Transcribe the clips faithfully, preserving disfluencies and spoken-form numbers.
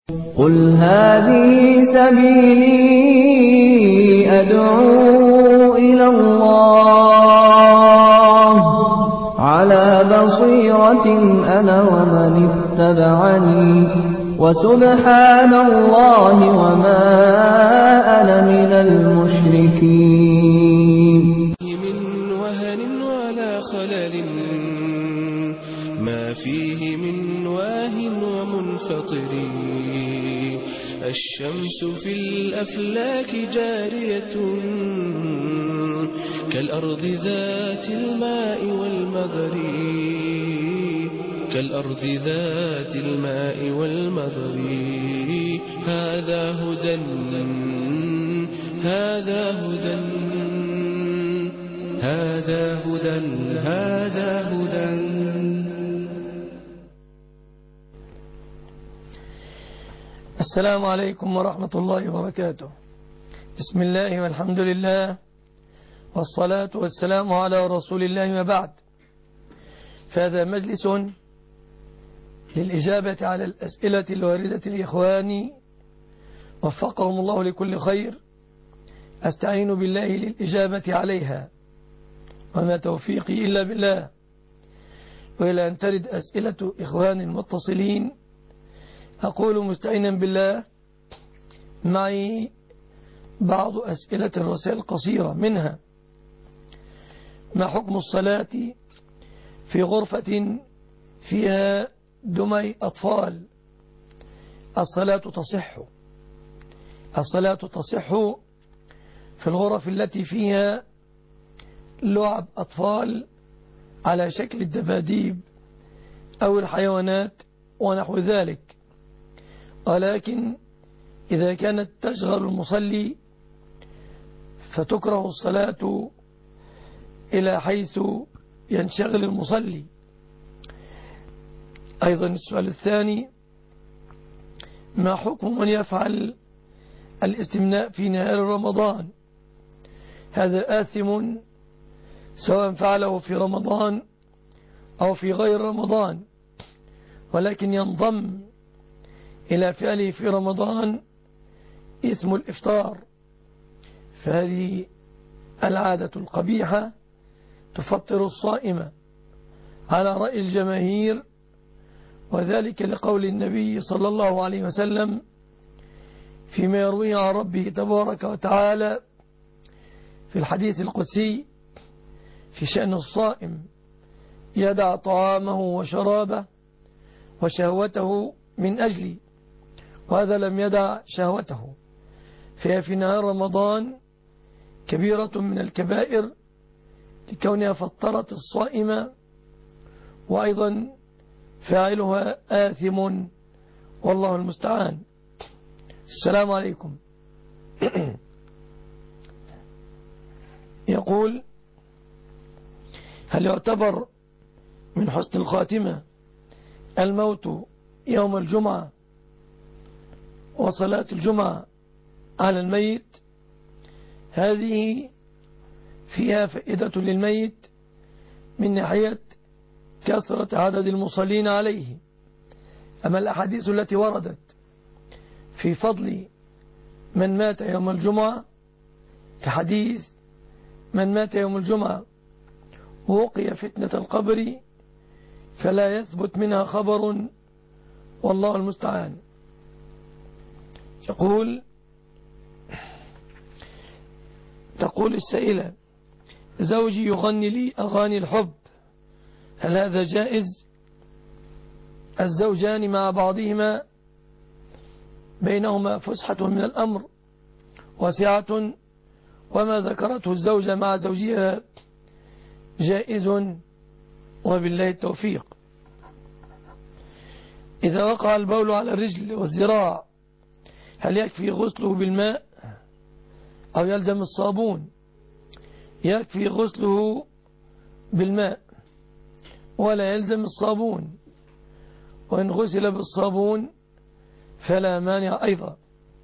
قل هذه سبيلي أدعو إلى الله على بصيرة أنا ومن اتبعني وسبحان الله وما أنا من المشركين. من وهن ولا خلل ما فيه من واه ومنفطر. الشمس في الأفلاك جارية كالأرض ذات الماء والمدر كالأرض ذات الماء والمدر. هذا هدى هذا هدى هذا هدى هذا هدى. السلام عليكم ورحمة الله وبركاته. بسم الله والحمد لله والصلاة والسلام على رسول الله وبعد. فهذا مجلس للإجابة على الأسئلة الواردة لإخواني وفقهم الله لكل خير. أستعين بالله للإجابة عليها وما توفيقي إلا بالله. وإلى أن ترد أسئلة إخواني المتصلين أقول مستعينا بالله معي بعض أسئلة الرسائل القصيرة، منها: ما حكم الصلاة في غرفة فيها دمي أطفال؟ الصلاة تصح الصلاة تصح في الغرف التي فيها لعب أطفال على شكل الدباديب أو الحيوانات ونحو ذلك، ولكن إذا كانت تشغل المصلي فتكره الصلاة إلى حيث ينشغل المصلي. أيضا السؤال الثاني: ما حكم من يفعل الاستمناء في نهار رمضان؟ هذا آثم سواء فعله في رمضان أو في غير رمضان، ولكن ينضم إلى فعله في رمضان إثم الإفطار، فهذه العادة القبيحة تفطر الصائم على رأي الجماهير، وذلك لقول النبي صلى الله عليه وسلم فيما يرويه عن ربه تبارك وتعالى في الحديث القدسي في شأن الصائم: يدع طعامه وشرابه وشهوته من أجلي، وهذا لم يدع شهوته. فهي في نهار رمضان كبيرة من الكبائر لكونها فطرت الصائمة، وأيضا فاعلها آثم، والله المستعان. السلام عليكم. يقول: هل يعتبر من حسن الخاتمة الموت يوم الجمعة وصلاة الجمعة على الميت؟ هذه فيها فائدة للميت من ناحية كثرة عدد المصلين عليه. أما الأحاديث التي وردت في فضل من مات يوم الجمعة كحديث من مات يوم الجمعة ووقي فتنة القبر فلا يثبت منها خبر، والله المستعان. يقول تقول السائلة: زوجي يغني لي أغاني الحب، هل هذا جائز؟ الزوجان مع بعضهما بينهما فسحة من الأمر وسعة، وما ذكرته الزوجة مع زوجها جائز، وبالله التوفيق. إذا وقع البول على الرجل والذراع هل يكفي غسله بالماء أو يلزم الصابون؟ يكفي غسله بالماء ولا يلزم الصابون، وإن غسل بالصابون فلا مانع أيضا.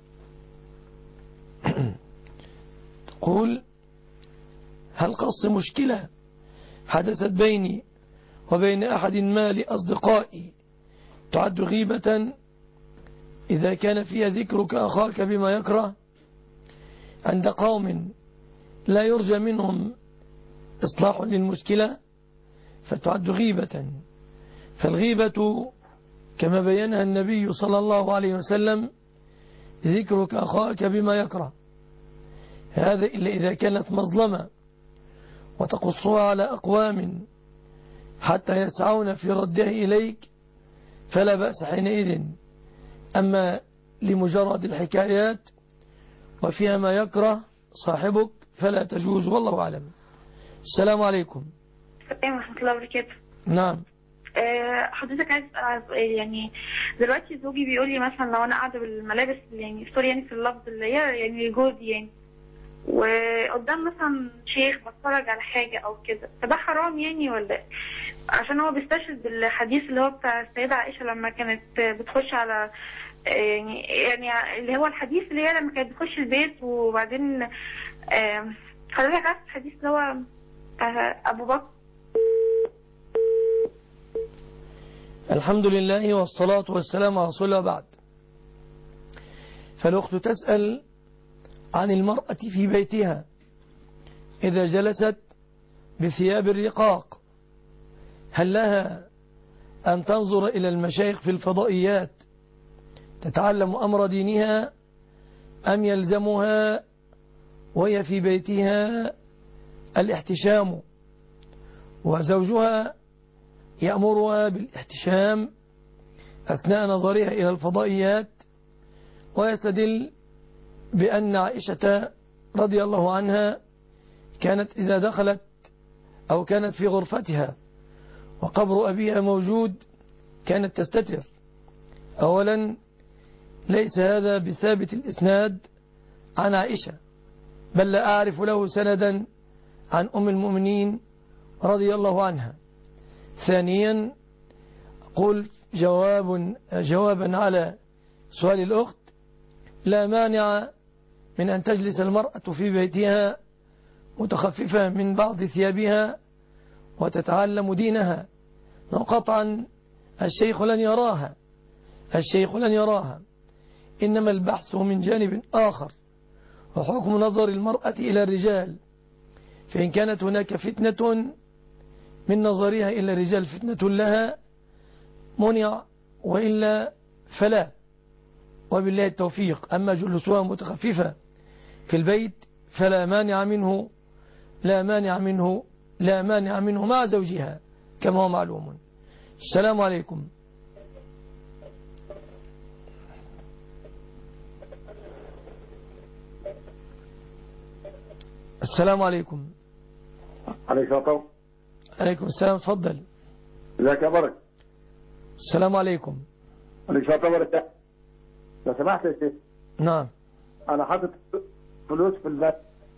تقول: هل قص مشكلة حدثت بيني وبين أحد ما لأصدقائي تعد غيبة إذا كان فيها ذكرك أخاك بما يكره عند قوم لا يرجى منهم إصلاح للمشكلة فتعد غيبة. فالغيبة كما بينها النبي صلى الله عليه وسلم ذكرك أخاك بما يكره، هذا إلا إذا كانت مظلمة وتقصها على أقوام حتى يسعون في رده إليك فلا بأس حينئذ. أما لمجرد الحكايات وفيها ما يكره صاحبك فلا تجوز، والله أعلم. السلام عليكم. السلام ورحمة الله وبركاته. نعم. أه حضرتك عايز أسأل يعني دلوقتي زوجي بيقول لي مثلا لو أنا قاعدة بالملابس يعني سوري يعني في اللفظ اللي هي يعني جوزي يعني وقدام مثلا شيخ بتفرج على حاجة أو كده، فده حرام يعني ولا إيه؟ عشان هو بيستشهد بالحديث اللي هو بتاع السيدة عائشة لما كانت بتخش على يعني يعني اللي هو الحديث اللي هي لما كانت بتخش البيت وبعدين حضرتك عارف الحديث اللي هو أبو بكر. الحمد لله والصلاة والسلام على رسول الله. بعد، فالأخت تسأل عن المرأة في بيتها إذا جلست بثياب الرقاق هل لها أن تنظر إلى المشايخ في الفضائيات تتعلم أمر دينها أم يلزمها وهي في بيتها الاحتشام وزوجها يأمرها بالاحتشام أثناء نظرها إلى الفضائيات؟ ويستدل بأن عائشة رضي الله عنها كانت إذا دخلت أو كانت في غرفتها وقبر أبيها موجود كانت تستتر. أولا ليس هذا بثابت الإسناد عن عائشة، بل لا أعرف له سندا عن أم المؤمنين رضي الله عنها. ثانيا قل جواب جوابا على سؤال الأخت، لا مانع من أن تجلس المرأة في بيتها متخففة من بعض ثيابها وتتعلم دينها، قطعا الشيخ لن يراها الشيخ لن يراها إنما البحث من جانب آخر وحكم نظر المرأة إلى الرجال، فإن كانت هناك فتنة من نظرها إلى الرجال فتنة لها منع، وإلا فلا، وبالله التوفيق. أما جلوسها متخففة في البيت فلا مانع منه لا مانع منه لا مانع منه مع زوجها كما هو معلوم. السلام عليكم. السلام عليكم. عليكم السلام. عليكم السلام، تفضل. ازيك يا برك؟ السلام عليكم. عليكم السلام ورحمة. لو سمحت يا شيخ. نعم. انا حاطط فلوس في البنك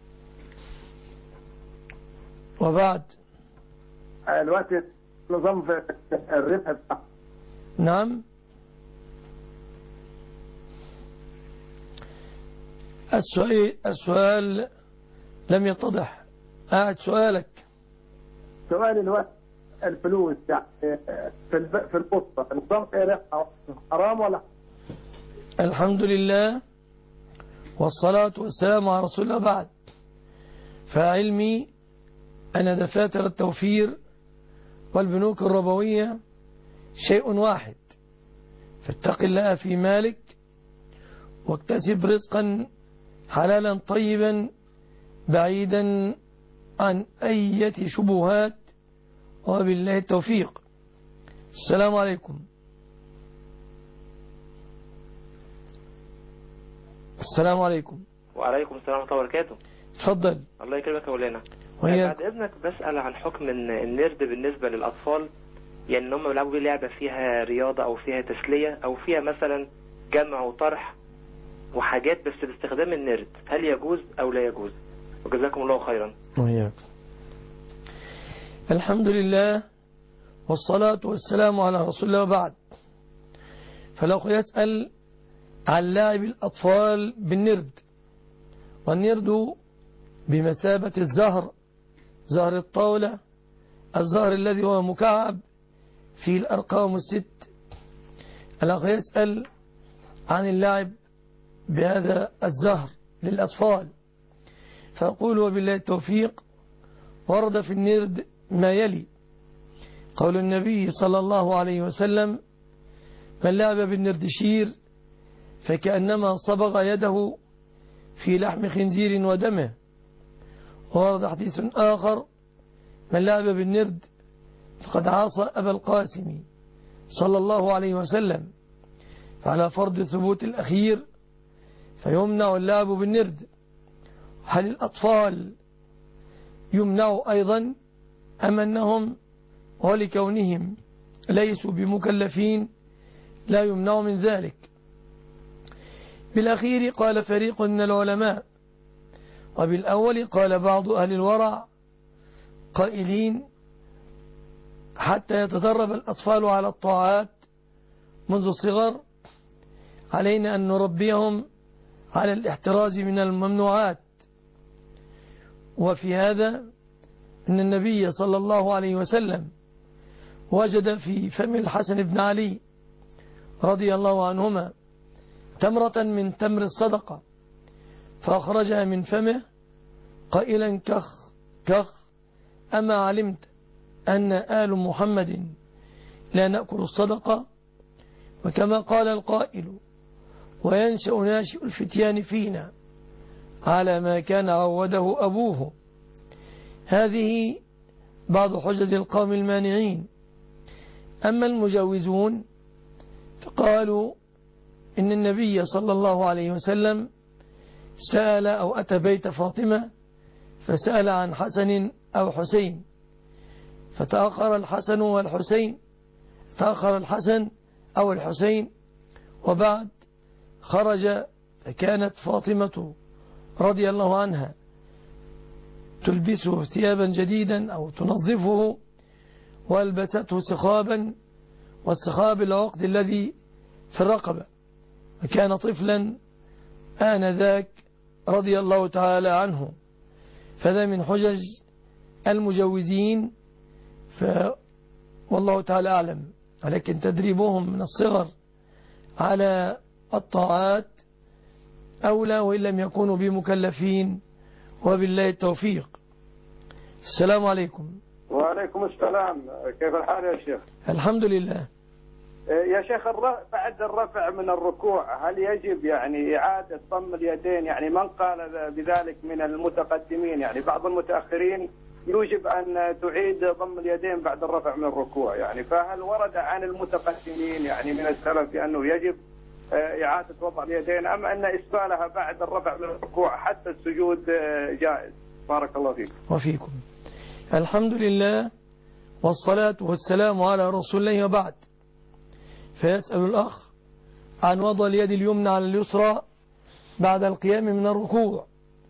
وبعد الوقت نظام في الربح بتاعه. نعم. السؤال السؤال لم يتضح. أعد سؤالك. سؤال الوقت الفلوس يعني في الب... في البوسطة النظام ايه ربح حرام ولا؟ الحمد لله والصلاة والسلام على رسول الله. بعد، فعلمي أن دفاتر التوفير والبنوك الربوية شيء واحد، فاتق الله في مالك واكتسب رزقا حلالا طيبا بعيدا عن أي شبهات، وبالله التوفيق. السلام عليكم. السلام عليكم. وعليكم السلام ورحمة الله وبركاته. تفضل. الله يكرمك يا مولانا. وهي... بعد إذنك بسأل عن حكم النرد بالنسبة للأطفال، يعني إن هم بيلعبوا بيه لعبة فيها رياضة أو فيها تسلية أو فيها مثلا جمع وطرح وحاجات، بس باستخدام النرد، هل يجوز أو لا يجوز؟ وجزاكم الله خيرا. وهيك. الحمد لله والصلاة والسلام على رسول الله. وبعد، فلو يسأل عن لاعب الأطفال بالنرد، والنرد بمثابة الزهر، زهر الطاولة، الزهر الذي هو مكعب في الأرقام الست. الأخ يسأل عن اللعب بهذا الزهر للأطفال. فأقول وبالله التوفيق. ورد في النرد ما يلي: قول النبي صلى الله عليه وسلم: من لعب بالنردشير فكأنما صبغ يده في لحم خنزير ودمه. ورد حديث آخر: من لعب بالنرد فقد عاصى أبا القاسم صلى الله عليه وسلم. فعلى فرض ثبوت الأخير فيمنع اللعب بالنرد. هل الأطفال يمنعوا أيضا أم أنهم ولكونهم ليسوا بمكلفين لا يمنع من ذلك؟ بالأخير قال فريق من العلماء، وبالأول قال بعض أهل الورع قائلين: حتى يتدرب الأطفال على الطاعات منذ الصغر علينا أن نربيهم على الاحتراز من الممنوعات. وفي هذا أن النبي صلى الله عليه وسلم وجد في فم الحسن بن علي رضي الله عنهما تمرة من تمر الصدقة فأخرجها من فمه قائلا: كخ كخ، أما علمت أن آل محمد لا نأكل الصدقة؟ وكما قال القائل: وينشأ ناشئ الفتيان فينا على ما كان عوده أبوه. هذه بعض حجج القوم المانعين. أما المجوزون فقالوا إن النبي صلى الله عليه وسلم سأل أو أتى بيت فاطمة فسأل عن حسن أو حسين، فتأخر الحسن والحسين تأخر الحسن أو الحسين، وبعد خرج فكانت فاطمة رضي الله عنها تلبسه ثيابا جديدا أو تنظفه، والبسته سخابا، والسخاب العقد الذي في الرقبة، وكان طفلا آنذاك رضي الله تعالى عنه. فذا من حجج المجوزين، ف والله تعالى أعلم. ولكن تدريبهم من الصغر على الطاعات أولى وإن لم يكونوا بمكلفين، وبالله التوفيق. السلام عليكم. وعليكم السلام، كيف الحال يا شيخ؟ الحمد لله. يا شيخ، بعد الرفع من الركوع هل يجب يعني إعادة ضم اليدين؟ يعني من قال بذلك من المتقدمين، يعني بعض المتأخرين يوجب أن تعيد ضم اليدين بعد الرفع من الركوع، يعني فهل ورد عن المتقدمين يعني من السلف بأنه يجب إعادة وضع اليدين، أم أن إسبالها بعد الرفع من الركوع حتى السجود جائز؟ بارك الله فيك. وفيكم. الحمد لله والصلاة والسلام على رسول الله، وبعد. فيسأل الأخ عن وضع اليد اليمنى على اليسرى بعد القيام من الركوع،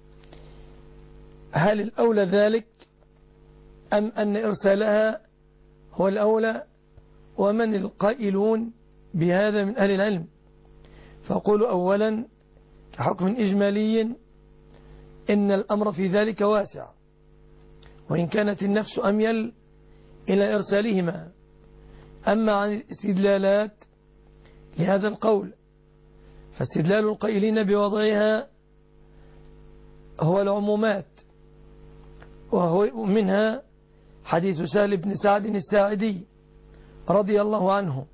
هل الأولى ذلك أم أن إرسالها هو الأولى؟ ومن القائلون بهذا من أهل العلم؟ فأقول أولا كحكم إجمالي إن الأمر في ذلك واسع، وإن كانت النفس أميل إلى إرسالهما. أما عن الاستدلالات لهذا القول فاستدلال القائلين بوضعها هو العمومات، وهو منها حديث سهل بن سعد الساعدي رضي الله عنه: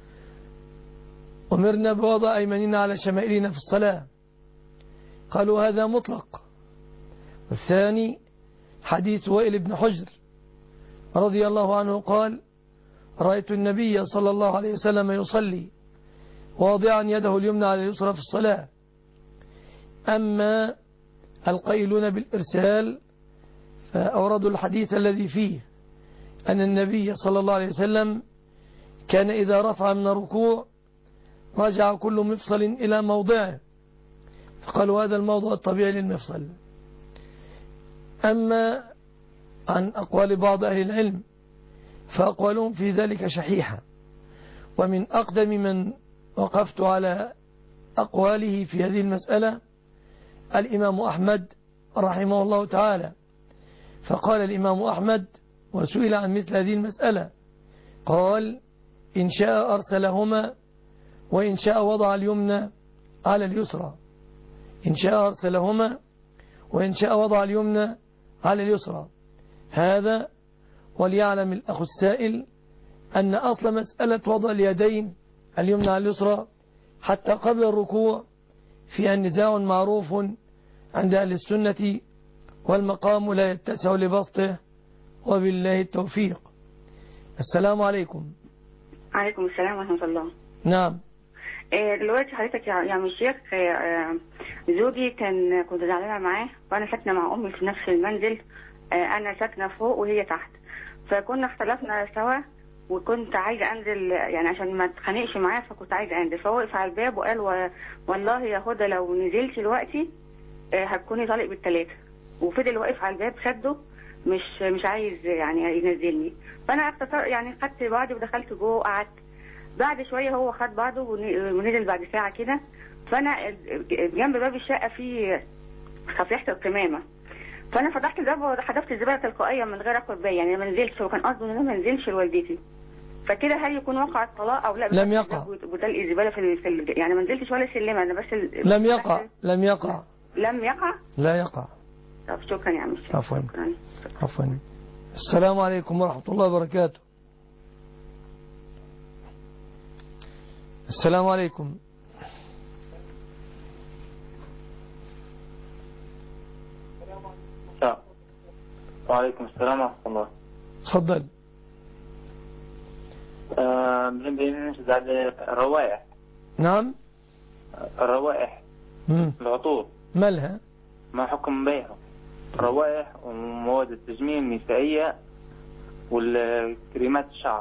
أمرنا بوضع أيماننا على شمائلنا في الصلاة. قالوا هذا مطلق. والثاني حديث وائل بن حجر رضي الله عنه قال: رأيت النبي صلى الله عليه وسلم يصلي واضعا يده اليمنى على اليسرى في الصلاة. أما القائلون بالإرسال فأوردوا الحديث الذي فيه أن النبي صلى الله عليه وسلم كان إذا رفع من الركوع رجع كل مفصل إلى موضعه، فقالوا هذا الموضع الطبيعي للمفصل. أما عن أقوال بعض أهل العلم فأقوالهم في ذلك شحيحة، ومن أقدم من وقفت على أقواله في هذه المسألة الإمام أحمد رحمه الله تعالى. فقال الإمام أحمد وسئل عن مثل هذه المسألة قال: إن شاء أرسلهما وإن شاء وضع اليمنى على اليسرى، إن شاء أرسلهما وإن شاء وضع اليمنى على اليسرى. هذا وليعلم الأخ السائل أن أصل مسألة وضع اليدين اليمنى على اليسرى حتى قبل الركوع فيها نزاع معروف عند أهل السنة، والمقام لا يتسع لبسطه، وبالله التوفيق. السلام عليكم. عليكم السلام ورحمة الله. نعم. دلوقتي حضرتك يا عم الشيخ، زوجي كان كنت زعلانة معاه، وأنا ساكنة مع أمي في نفس المنزل، أنا ساكنة فوق وهي تحت، فكنا اختلفنا سوا وكنت عايزة أنزل يعني عشان ما اتخانقش معاه، فكنت عايزة أنزل، فهو وقف على الباب وقال و... والله يا هدى لو نزلت دلوقتي هتكوني طالق بالثلاثة، وفضل واقف على الباب شده مش مش عايز يعني ينزلني. فأنا اختصر يعني خدت بعضي ودخلت جوه وقعدت. بعد شوية هو خد بعضه ونزل بعد ساعة كده، فأنا جنب باب الشقة في صفيحة القمامة، فأنا فتحت الباب وحذفت الزبالة تلقائيا من غير أخد بالي، يعني ما نزلتش، وكان قصده إن أنا ما نزلش لوالدتي. فكده هل يكون وقع الطلاق أو لا؟ لم يقع. بدل الزبالة في, في ال... يعني ما نزلتش ولا سلمة، أنا بس ال... لم يقع. لم يقع. لم يقع. لا يقع. طب شكرا يا عم الشيخ. عفوا. عفوا. السلام عليكم ورحمة الله وبركاته. السلام عليكم. وعليكم السلام ورحمة الله. تفضل. آه بننشد على الروائح. نعم. الروائح. مم. العطور. مالها؟ ما حكم بيعها؟ روائح ومواد التجميل النسائية والكريمات الشعر.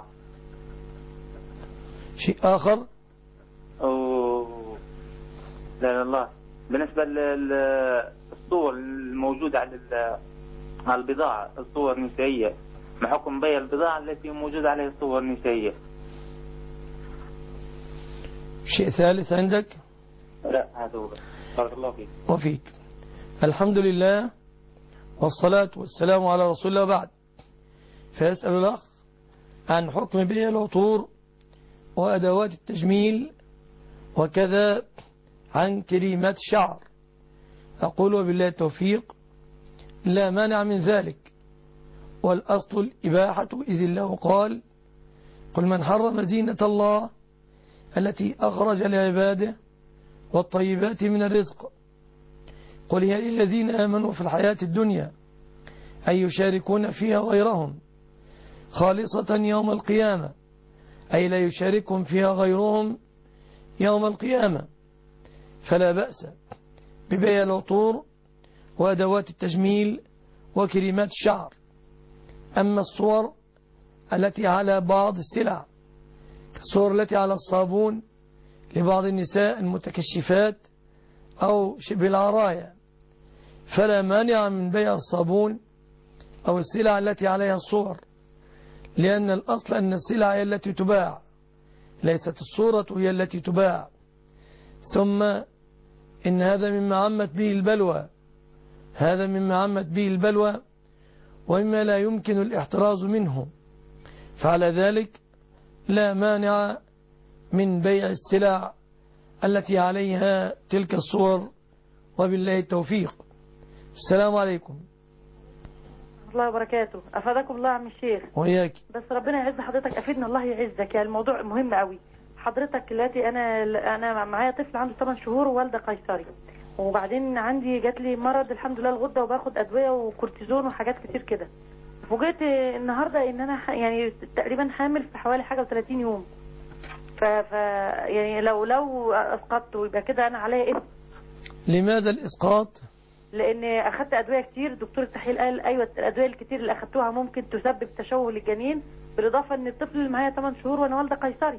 شيء آخر؟ أوه. لا لا الله. بالنسبة للصور الموجودة على على البضاعة، الصور النسائية، ما حكم بيع البضاعة التي موجودة عليها صور نسائية؟ شيء ثالث عندك؟ لا هذا هو. بارك الله فيك. وفيك. الحمد لله والصلاة والسلام على رسول الله بعد. فيسأل الأخ عن حكم بيع العطور وأدوات التجميل وكذا عن كريمات الشعر. أقول وبالله التوفيق لا مانع من ذلك، والأصل الإباحة، إذ الله قال قل من حرم زينة الله التي أخرج لعباده والطيبات من الرزق قل هي للذين آمنوا في الحياة الدنيا أي يشاركون فيها غيرهم خالصة يوم القيامة، أي لا يشاركهم فيها غيرهم يوم القيامة. فلا بأس ببيع العطور وأدوات التجميل وكريمات الشعر. أما الصور التي على بعض السلع الصور التي على الصابون لبعض النساء المتكشفات أو شبه العرايا فلا مانع من بيع الصابون أو السلع التي عليها الصور، لأن الأصل أن السلع هي التي تباع، ليست الصورة هي التي تباع. ثم إن هذا مما عمت به البلوى هذا مما عمت به البلوى ومما لا يمكن الاحتراز منه، فعلى ذلك لا مانع من بيع السلع التي عليها تلك الصور، وبالله التوفيق. السلام عليكم. الله وبركاته. أفادكم الله عم الشيخ. وإياك. بس ربنا يعز حضرتك، أفيدنا الله يعزك، يعني الموضوع مهم قوي. حضرتك دلوقتي أنا أنا معايا طفل عنده ثمانية شهور ووالدة قيصري، وبعدين عندي جات لي مرض الحمد لله الغدة، وباخد أدوية وكورتيزون وحاجات كتير كده. فوجئت النهارده إن أنا يعني تقريبا حامل في حوالي حاجة وثلاثين يوم. ف, ف يعني لو لو أسقطت يبقى كده أنا عليا إيه؟ لماذا الإسقاط؟ لأن أخدت أدوية كتير. دكتور التحليل قال أيوة الأدوية الكتير اللي أخدتوها ممكن تسبب تشوه للجنين، بالإضافة إن الطفل اللي معايا ثمانية شهور وأنا والدة قيصري.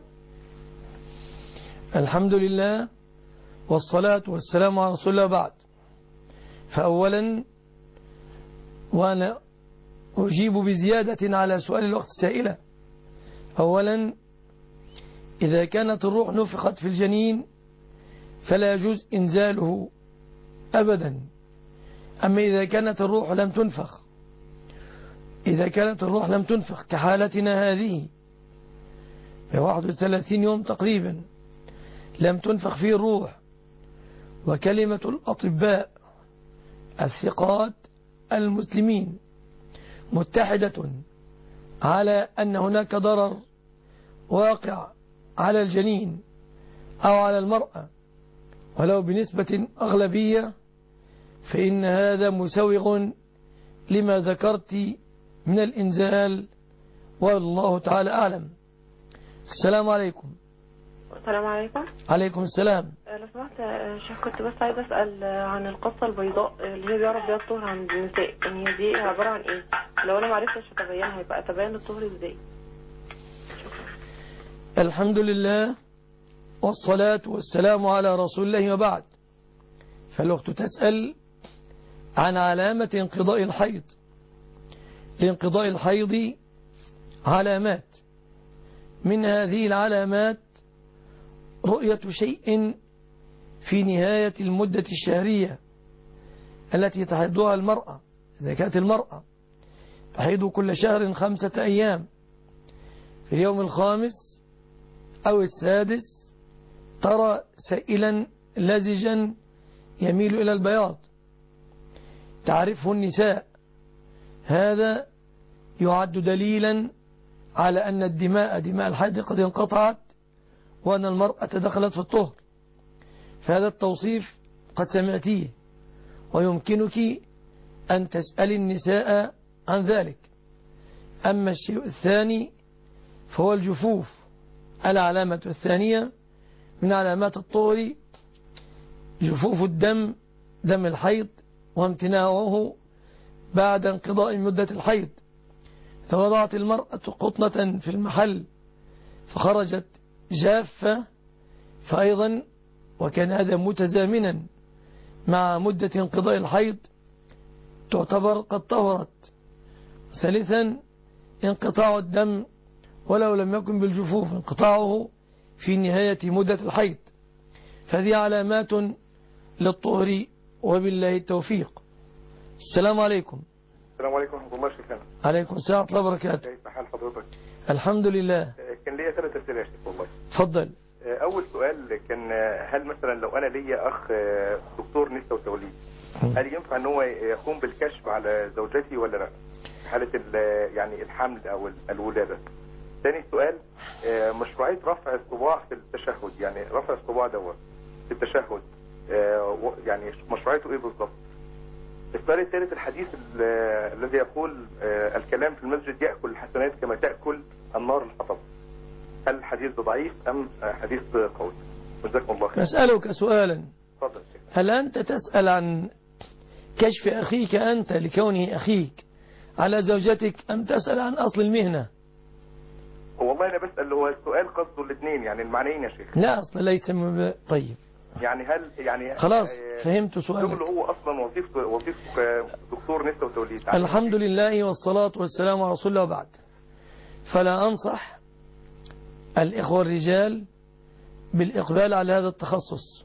الحمد لله والصلاة والسلام على رسول الله بعد. فأولا وأنا أجيب بزيادة على سؤال الوقت السائلة. أولا إذا كانت الروح نفخت في الجنين فلا يجوز إنزاله أبدا. أما إذا كانت الروح لم تنفخ إذا كانت الروح لم تنفخ كحالتنا هذه في واحد وثلاثين يوم تقريبا، لم تنفخ فيه الروح، وكلمة الأطباء الثقات المسلمين متحدة على أن هناك ضرر واقع على الجنين أو على المرأة ولو بنسبة أغلبية، فإن هذا مسوغ لما ذكرت من الإنزال، والله تعالى أعلم. السلام عليكم. السلام عليكم. عليكم السلام. لو سمحت يا شيخ، كنت بس عايز أسأل عن القصة البيضاء اللي هي بيعرف بيها الطهر عند النساء، ان هي دي عبارة عن ايه؟ لو انا معرفتش اتبينها يبقى اتبين الطهر ازاي؟ الحمد لله والصلاة والسلام على رسول الله، وبعد. فالأخت تسأل عن علامة انقضاء الحيض. لانقضاء الحيض علامات، من هذه العلامات رؤية شيء في نهاية المدة الشهرية التي تحيضها المرأة. إذا كانت المرأة تحيض كل شهر خمسة أيام، في اليوم الخامس أو السادس ترى سائلا لزجا يميل إلى البياض، تعرفه النساء. هذا يعد دليلا على أن الدماء دماء الحيض قد انقطعت وأن المرأة دخلت في الطهر. فهذا التوصيف قد سمعتيه، ويمكنك أن تسأل النساء عن ذلك. أما الشيء الثاني فهو الجفوف. العلامة الثانية من علامات الطهر جفوف الدم، دم الحيض، وامتناعه بعد انقضاء مدة الحيض. فوضعت المرأة قطنة في المحل فخرجت جافة، فأيضا وكان هذا متزامنا مع مدة انقضاء الحيض تعتبر قد طهرت. ثالثا انقطاع الدم ولو لم يكن بالجفوف، انقطاعه في نهاية مدة الحيض. فهذه علامات للطهر، وبالله التوفيق. السلام عليكم. السلام عليكم ورحمة الله وبركاته. عليكم السلام ورحمة الله وبركاته. كيف حال حضرتك؟ الحمد لله. كان ليا ثلاث أسئلة يا شيخ والله. اتفضل. أول سؤال كان هل مثلا لو أنا ليا أخ دكتور نساء وتوليد، هل ينفع أن هو يقوم بالكشف على زوجتي ولا لا؟ حالة يعني الحمل أو الولادة. ثاني سؤال، مشروعية رفع الصباع في التشهد، يعني رفع الصباع دوت في التشهد يعني مشروعيته إيه بالضبط؟ السؤال الثالث، الحديث الذي يقول الكلام في المسجد يأكل الحسنات كما تأكل النار الحطب، هل الحديث ده ضعيف أم حديث قوي؟ جزاكم الله خير. أسألك سؤالا. تفضل. هل أنت تسأل عن كشف أخيك أنت لكونه أخيك على زوجتك، أم تسأل عن أصل المهنة؟ والله أنا بسأل، هو السؤال قصده الاثنين يعني المعنيين يا شيخ. لا أصل ليس م... طيب يعني هل يعني خلاص فهمت سؤالك. شغله هو أصلا وظيفته وظيفته دكتور نساء وتوليد. الحمد لله والصلاة والسلام على رسول الله، وبعد. فلا أنصح الإخوة الرجال بالإقبال على هذا التخصص،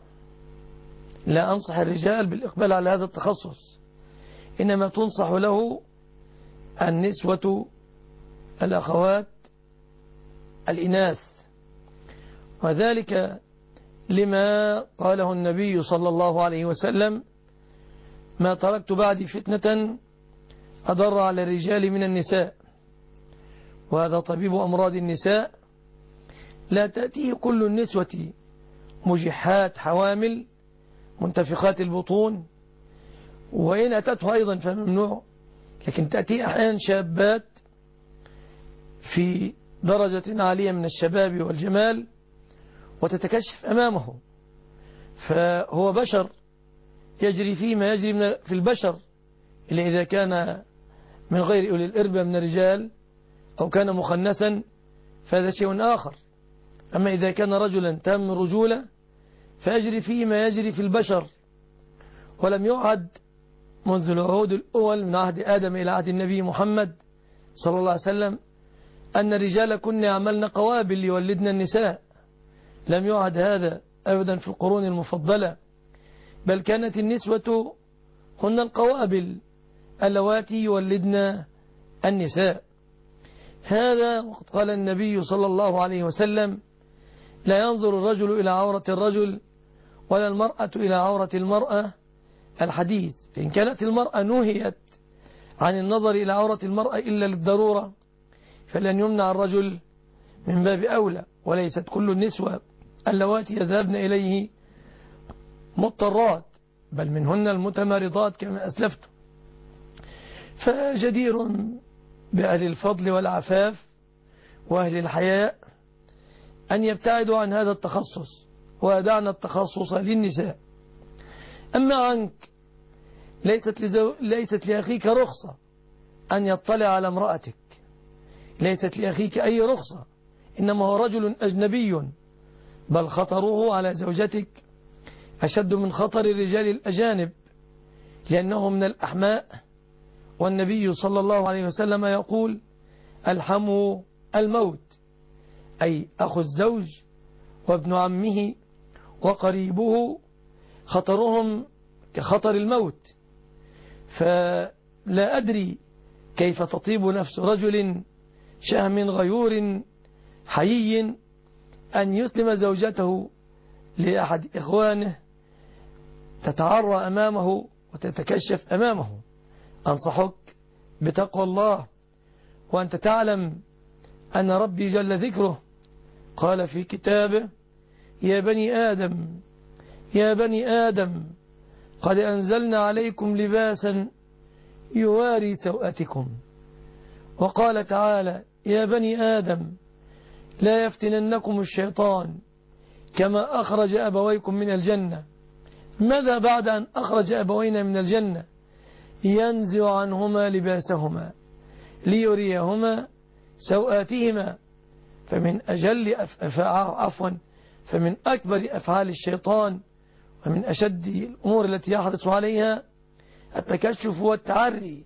لا أنصح الرجال بالإقبال على هذا التخصص، إنما تنصح له النسوة الأخوات الإناث، وذلك لما قاله النبي صلى الله عليه وسلم: ما تركت بعدي فتنة أضر على الرجال من النساء. وهذا طبيب أمراض النساء، لا تأتيه كل النسوة مجحات حوامل منتفخات البطون، وإن أتته أيضا فممنوع، لكن تأتي أحيانا شابات في درجة عالية من الشباب والجمال وتتكشف أمامه، فهو بشر يجري فيه ما يجري في البشر، إلا إذا كان من غير أولي الإربة من الرجال أو كان مخنثا فهذا شيء آخر. أما إذا كان رجلا تام رجولة فيجري فيه ما يجري في البشر. ولم يعهد منذ العهود الأول من عهد آدم إلى عهد النبي محمد صلى الله عليه وسلم أن الرجال كن يعملن قوابل ليولدن النساء، لم يعهد هذا أبدا في القرون المفضلة، بل كانت النسوة هن القوابل اللواتي يولدن النساء. هذا وقد قال النبي صلى الله عليه وسلم: لا ينظر الرجل إلى عورة الرجل ولا المرأة إلى عورة المرأة الحديث. فإن كانت المرأة نهيت عن النظر إلى عورة المرأة إلا للضرورة فلن يمنع الرجل من باب أولى، وليست كل النسوة اللواتي يذهبن إليه مضطرات، بل منهن المتمارضات كما أسلفت. فجدير بأهل الفضل والعفاف وأهل الحياء أن يبتعدوا عن هذا التخصص ويدعنا التخصص للنساء. أما عنك ليست, لزو... ليست لأخيك رخصة أن يطلع على امرأتك، ليست لأخيك أي رخصة، إنما هو رجل أجنبي، بل خطره على زوجتك أشد من خطر الرجال الأجانب، لأنه من الأحماء. والنبي صلى الله عليه وسلم يقول الحم الموت، أي أخو الزوج وابن عمه وقريبه خطرهم كخطر الموت. فلا أدري كيف تطيب نفس رجل شهم غيور حيي أن يسلم زوجته لأحد إخوانه تتعرى أمامه وتتكشف أمامه. أنصحك بتقوى الله، وأنت تعلم أن ربي جل ذكره قال في كتابه يا بني آدم يا بني آدم قد أنزلنا عليكم لباسا يواري سوءتكم. وقال تعالى يا بني آدم لا يفتننكم الشيطان كما أخرج أبويكم من الجنة. ماذا بعد أن أخرج أبوينا من الجنة؟ ينزع عنهما لباسهما ليريهما سوآتهما. فمن أجل أف... عفوا فمن أكبر أفعال الشيطان ومن أشد الأمور التي يحرص عليها التكشف والتعري.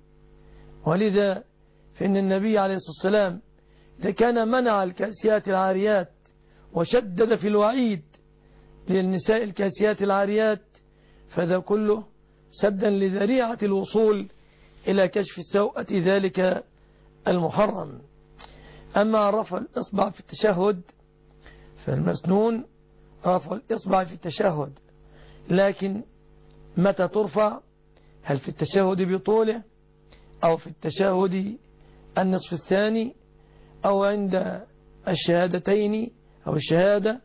ولذا فإن النبي عليه الصلاة والسلام إذا كان منع الكاسيات العاريات وشدد في الوعيد للنساء الكاسيات العاريات، فذا كله سدا لذريعة الوصول إلى كشف السوءة ذلك المحرم. أما رفع الإصبع في التشهد فالمسنون رفع الإصبع في التشهد، لكن متى ترفع؟ هل في التشهد بطوله أو في التشهد النصف الثاني أو عند الشهادتين أو الشهادة؟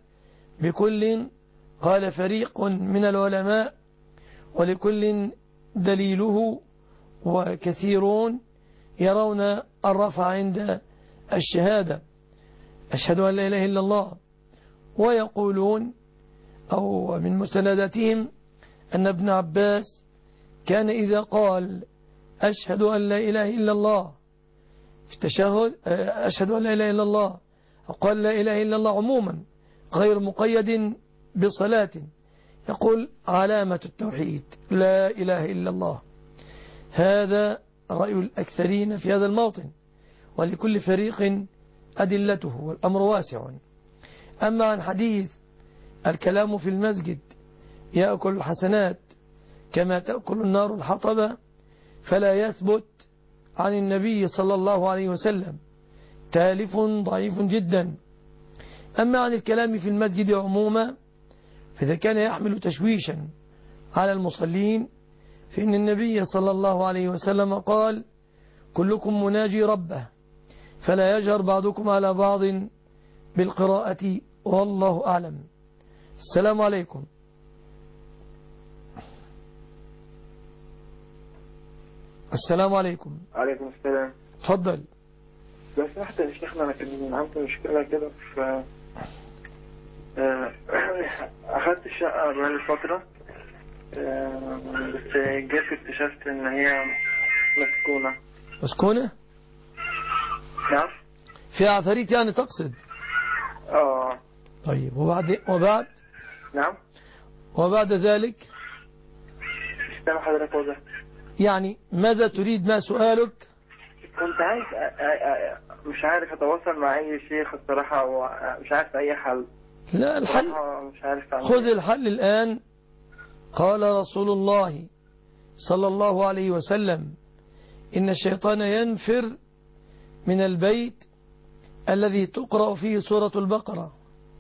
بكل قال فريق من العلماء ولكل دليله، وكثيرون يرون الرفع عند الشهادة أشهد أن لا إله إلا الله، ويقولون أو من مستنداتهم أن ابن عباس كان إذا قال أشهد أن لا إله إلا الله في التشهد أشهد أن لا إله إلا الله أو قال لا إله إلا الله عموما غير مقيد بصلاة يقول علامة التوحيد لا إله إلا الله. هذا رأي الأكثرين في هذا الموطن، ولكل فريق أدلته والأمر واسع. أما عن حديث الكلام في المسجد يأكل الحسنات كما تأكل النار الحطب فلا يثبت عن النبي صلى الله عليه وسلم، تالف ضعيف جدا. أما عن الكلام في المسجد عموما فإذا كان يحمل تشويشا على المصلين فإن النبي صلى الله عليه وسلم قال كلكم مناجي ربه فلا يجهر بعضكم على بعض بالقراءة والله أعلم. السلام عليكم. السلام عليكم. عليكم السلام. تفضل. لو سمحت يا شيخنا أنا كان عندي مشكلة كده في أخذت الشقة بقالي فترة بس جيت اكتشفت إن هي مسكونة. مسكونة؟ نعم. في عفاريت يعني تقصد؟ اه. طيب وبعد وبعد؟ نعم. وبعد ذلك؟ استمع حضرتك وضح. يعني ماذا تريد؟ ما سؤالك؟ كنت عايز مش عارف اتواصل مع اي شيخ الصراحة ومش عارف اي حل. لا الحل مش عارف خذ الحل الآن. قال رسول الله صلى الله عليه وسلم إن الشيطان ينفر من البيت الذي تقرأ فيه سورة البقرة،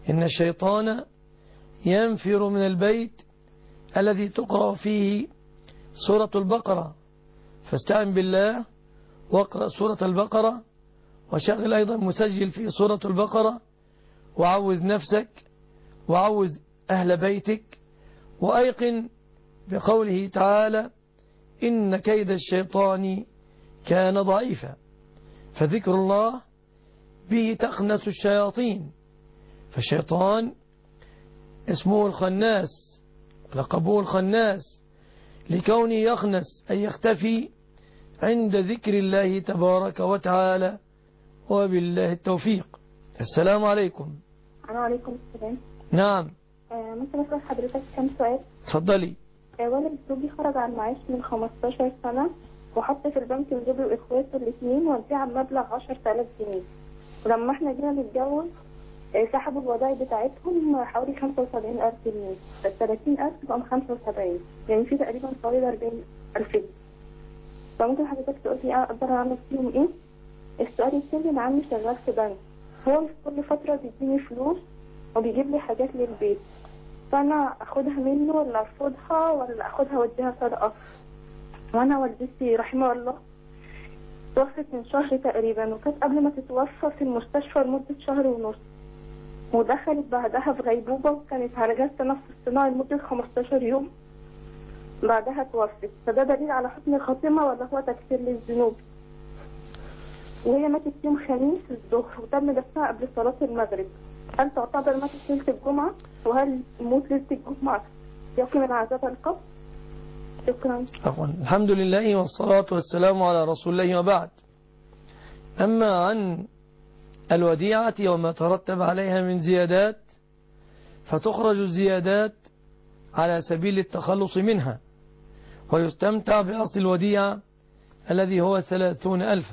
إن الشيطان ينفر من البيت الذي تقرأ فيه سورة البقرة، فاستعن بالله واقرأ سورة البقرة، وشغل أيضا مسجل في سورة البقرة، وعوذ نفسك وعوذ أهل بيتك، وأيقن بقوله تعالى إن كيد الشيطان كان ضعيفا. فذكر الله به تخنس الشياطين، فالشيطان اسمه الخناس، لقبه الخناس لكونه يخنس أي يختفي عند ذكر الله تبارك وتعالى. وبالله التوفيق. السلام عليكم. وعليكم السلام. نعم. آه ممكن أسأل حضرتك كم سؤال؟ اتفضلي. آه والد زوجي خرج عن معاش من خمستاشر سنة، وحط في البنك لزوجي وإخواته الاثنين وديعة بمبلغ عشرة آلاف جنيه، ولما احنا جينا نتجوز آه سحبوا الودائع بتاعتهم حوالي خمسة وسبعين ألف جنيه، الثلاثين ألف بقوا خمسة وسبعين، يعني في تقريبا حوالي أربعين ألف جنيه. فممكن حضرتك تقول لي أقدر أعمل فيهم إيه؟ السؤال الثاني، أنا عمي شغال في بنك، هو كل فترة بيديني فلوس وبيجيب لي حاجات للبيت، فأنا أخدها منه ولا أرفضها ولا أخدها وأديها صدقة؟ وأنا والدتي رحمها الله توفت من شهر تقريبا، وكانت قبل ما تتوفى في المستشفى لمدة شهر ونص، ودخلت بعدها في غيبوبة وكانت على جهاز تنفس صناعي لمدة خمستاشر يوم، بعدها توفت. فده دليل على حسن الخاتمة ولا هو تكفير للذنوب؟ وهي ماتت يوم خميس الظهر وتم دفنها قبل صلاة المغرب، هل تعتبر ماتت ليلة الجمعة؟ وهل موت ليلة الجمعة يقي من عذاب القبر؟ شكرا. الحمد لله والصلاة والسلام على رسول الله، وبعد. أما عن الوديعة وما ترتب عليها من زيادات، فتخرج الزيادات على سبيل التخلص منها، ويستمتع بأصل الوديعة الذي هو ثلاثون ألفا.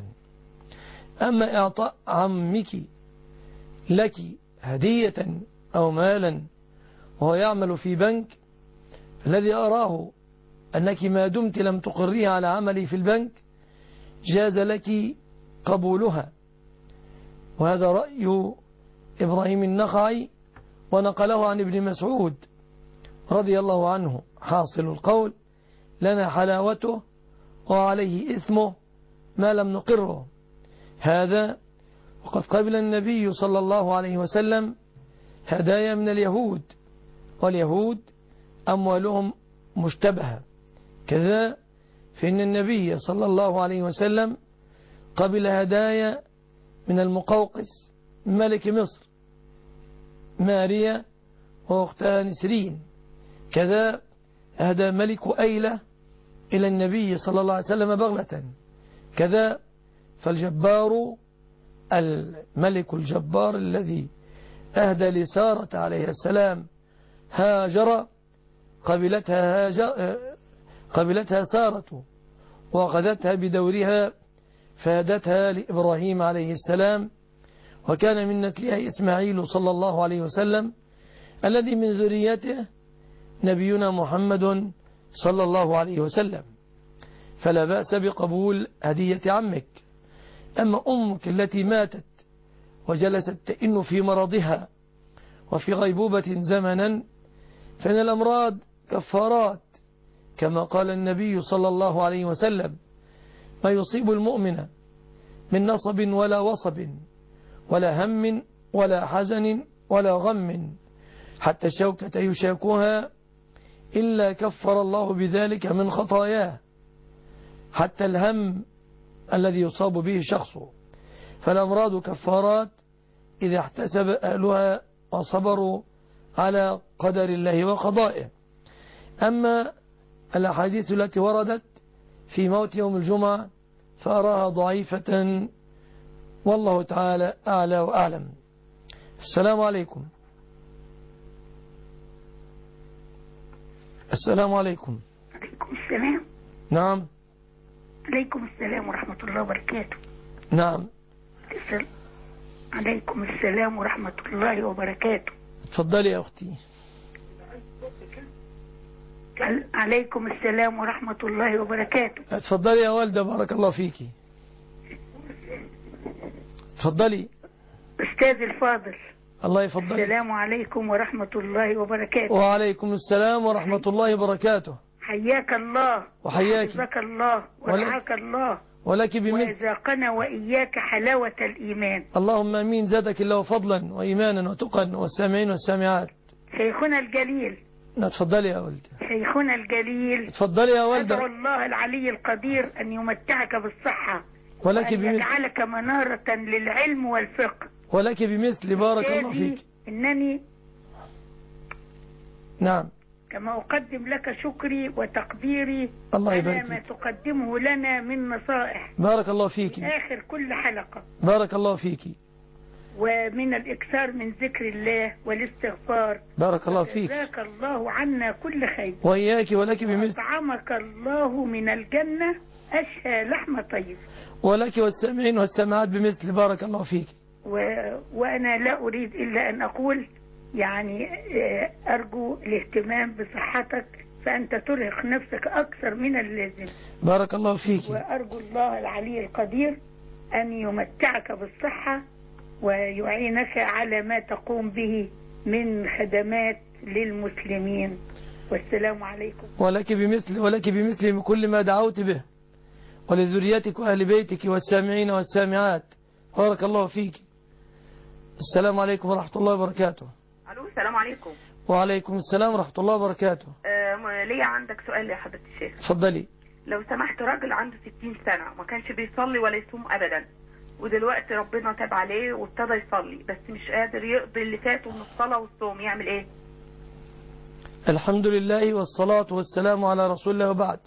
أما إعطاء عمك لك هدية أو مالا وهو يعمل في بنك، الذي أراه أنك ما دمت لم تقريه على عملي في البنك جاز لك قبولها، وهذا رأي إبراهيم النخعي ونقله عن ابن مسعود رضي الله عنه. حاصل القول لنا حلاوته وعليه إثمه ما لم نقره. هذا وقد قبل النبي صلى الله عليه وسلم هدايا من اليهود، واليهود أموالهم مشتبهة، كذا فإن النبي صلى الله عليه وسلم قبل هدايا من المقوقس ملك مصر ماريا وأختها نسرين، كذا أهدى ملك أيلة إلى النبي صلى الله عليه وسلم بغلة، كذا فالجبار الملك الجبار الذي أهدى لسارة عليه السلام هاجر قبلتها, هاجر قبلتها سارة وأخذتها بدورها فهدتها لإبراهيم عليه السلام، وكان من نسلها إسماعيل صلى الله عليه وسلم الذي من ذريته نبينا محمد صلى الله عليه وسلم. فلا بأس بقبول هدية عمك. أما أمك التي ماتت وجلست تئن في مرضها وفي غيبوبة زمنا، فإن الأمراض كفارات، كما قال النبي صلى الله عليه وسلم: ما يصيب المؤمن من نصب ولا وصب ولا هم ولا حزن ولا غم حتى الشوكة يشاكها إلا كفر الله بذلك من خطاياه، حتى الهم الذي يصاب به شخص. فالأمراض كفارات إذا احتسب أهلها وصبروا على قدر الله وقضائه. أما الأحاديث التي وردت في موت يوم الجمعة فأراها ضعيفة، والله تعالى أعلى وأعلم. السلام عليكم. السلام عليكم. عليكم السلام. نعم. عليكم السلام ورحمة الله وبركاته. نعم. عليكم السلام ورحمة الله وبركاته. تفضلي يا أختي. عليكم السلام ورحمة الله وبركاته. تفضلي يا والدة، بارك الله فيكي. تفضلي. أستاذ الفاضل. الله يفضل. السلام عليكم ورحمة الله وبركاته. وعليكم السلام ورحمة الله وبركاته. حياك الله وحياك. وحفظك الله ورعاك الله ولك بمثل. وإذاقنا وإياك حلاوة الإيمان. اللهم أمين. زادك الله فضلا وإيمانا وتقا والسامعين والسامعات. شيخنا الجليل. تفضلي يا ولدي. شيخنا الجليل. تفضلي يا ولدي. أدعو الله العلي القدير أن يمتعك بالصحة ولك وأن بمثل. يجعلك منارة للعلم والفقه. ولك بمثل. بارك الله فيك. إنني نعم كما أقدم لك شكري وتقديري الله على يبارك ما فيك. تقدمه لنا من نصائح بارك الله فيك. في آخر كل حلقة. بارك الله فيك. ومن الإكثار من ذكر الله والاستغفار. بارك الله فيك. جزاك الله عنا كل خير. وإياك ولك بمثل. أطعمك الله من الجنة أشهى لحم طيب. ولك والسامعين والسامعات بمثل. بارك الله فيك. و... وأنا لا أريد إلا أن أقول يعني أرجو الاهتمام بصحتك، فأنت ترهق نفسك أكثر من اللازم. بارك الله فيك. وأرجو الله العلي القدير أن يمتعك بالصحة ويعينك على ما تقوم به من خدمات للمسلمين. والسلام عليكم. ولك بمثل. ولك بمثل من كل ما دعوت به، ولذريتك وأهل بيتك والسامعين والسامعات. بارك الله فيك. السلام عليكم ورحمة الله وبركاته. الو السلام عليكم. وعليكم السلام ورحمة الله وبركاته. آه ليا عندك سؤال يا حضرة الشيخ. اتفضلي. لو سمحت، راجل عنده ستين سنة ما كانش بيصلي ولا يصوم أبدا، ودلوقتي ربنا تاب عليه وابتدى يصلي، بس مش قادر يقضي اللي فاته من الصلاة والصوم، يعمل ايه؟ الحمد لله والصلاة والسلام على رسول الله وبعد.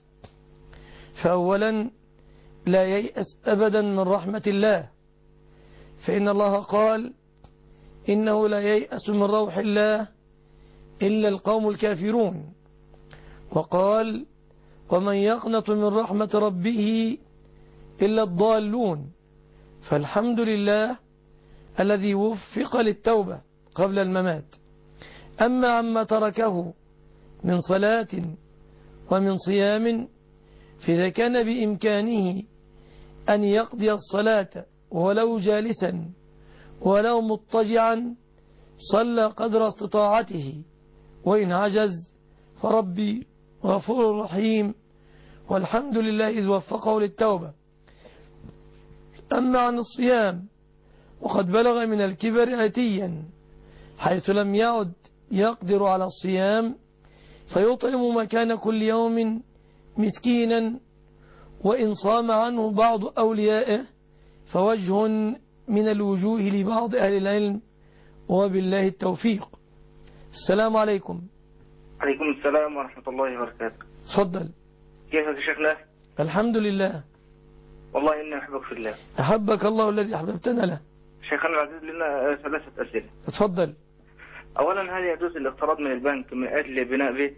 فأولا لا ييأس أبدا من رحمة الله، فإن الله قال إنه لا ييأس من روح الله إلا القوم الكافرون، وقال ومن يقنط من رحمة ربه إلا الضالون. فالحمد لله الذي وفق للتوبة قبل الممات. أما عما تركه من صلاة ومن صيام، فإذا كان بإمكانه أن يقضي الصلاة ولو جالسا ولو مضطجعا صلى قدر استطاعته، وإن عجز فربي غفور رحيم، والحمد لله إذ وفقه للتوبة. أما عن الصيام وقد بلغ من الكبر آتيا حيث لم يعد يقدر على الصيام، فيطعم مكان كل يوم مسكينا، وإن صام عنه بعض أوليائه فوجه من الوجوه لبعض أهل العلم، وبالله التوفيق. السلام عليكم. عليكم السلام ورحمة الله وبركاته. تفضل. كيفك يا شيخنا؟ الحمد لله. والله إني أحبك في الله. أحبك الله الذي أحببتنا له. شيخنا العزيز، لنا ثلاثة أسئلة. تفضل. أولا، هل يجوز الاقتراض من البنك من أجل بناء بيت؟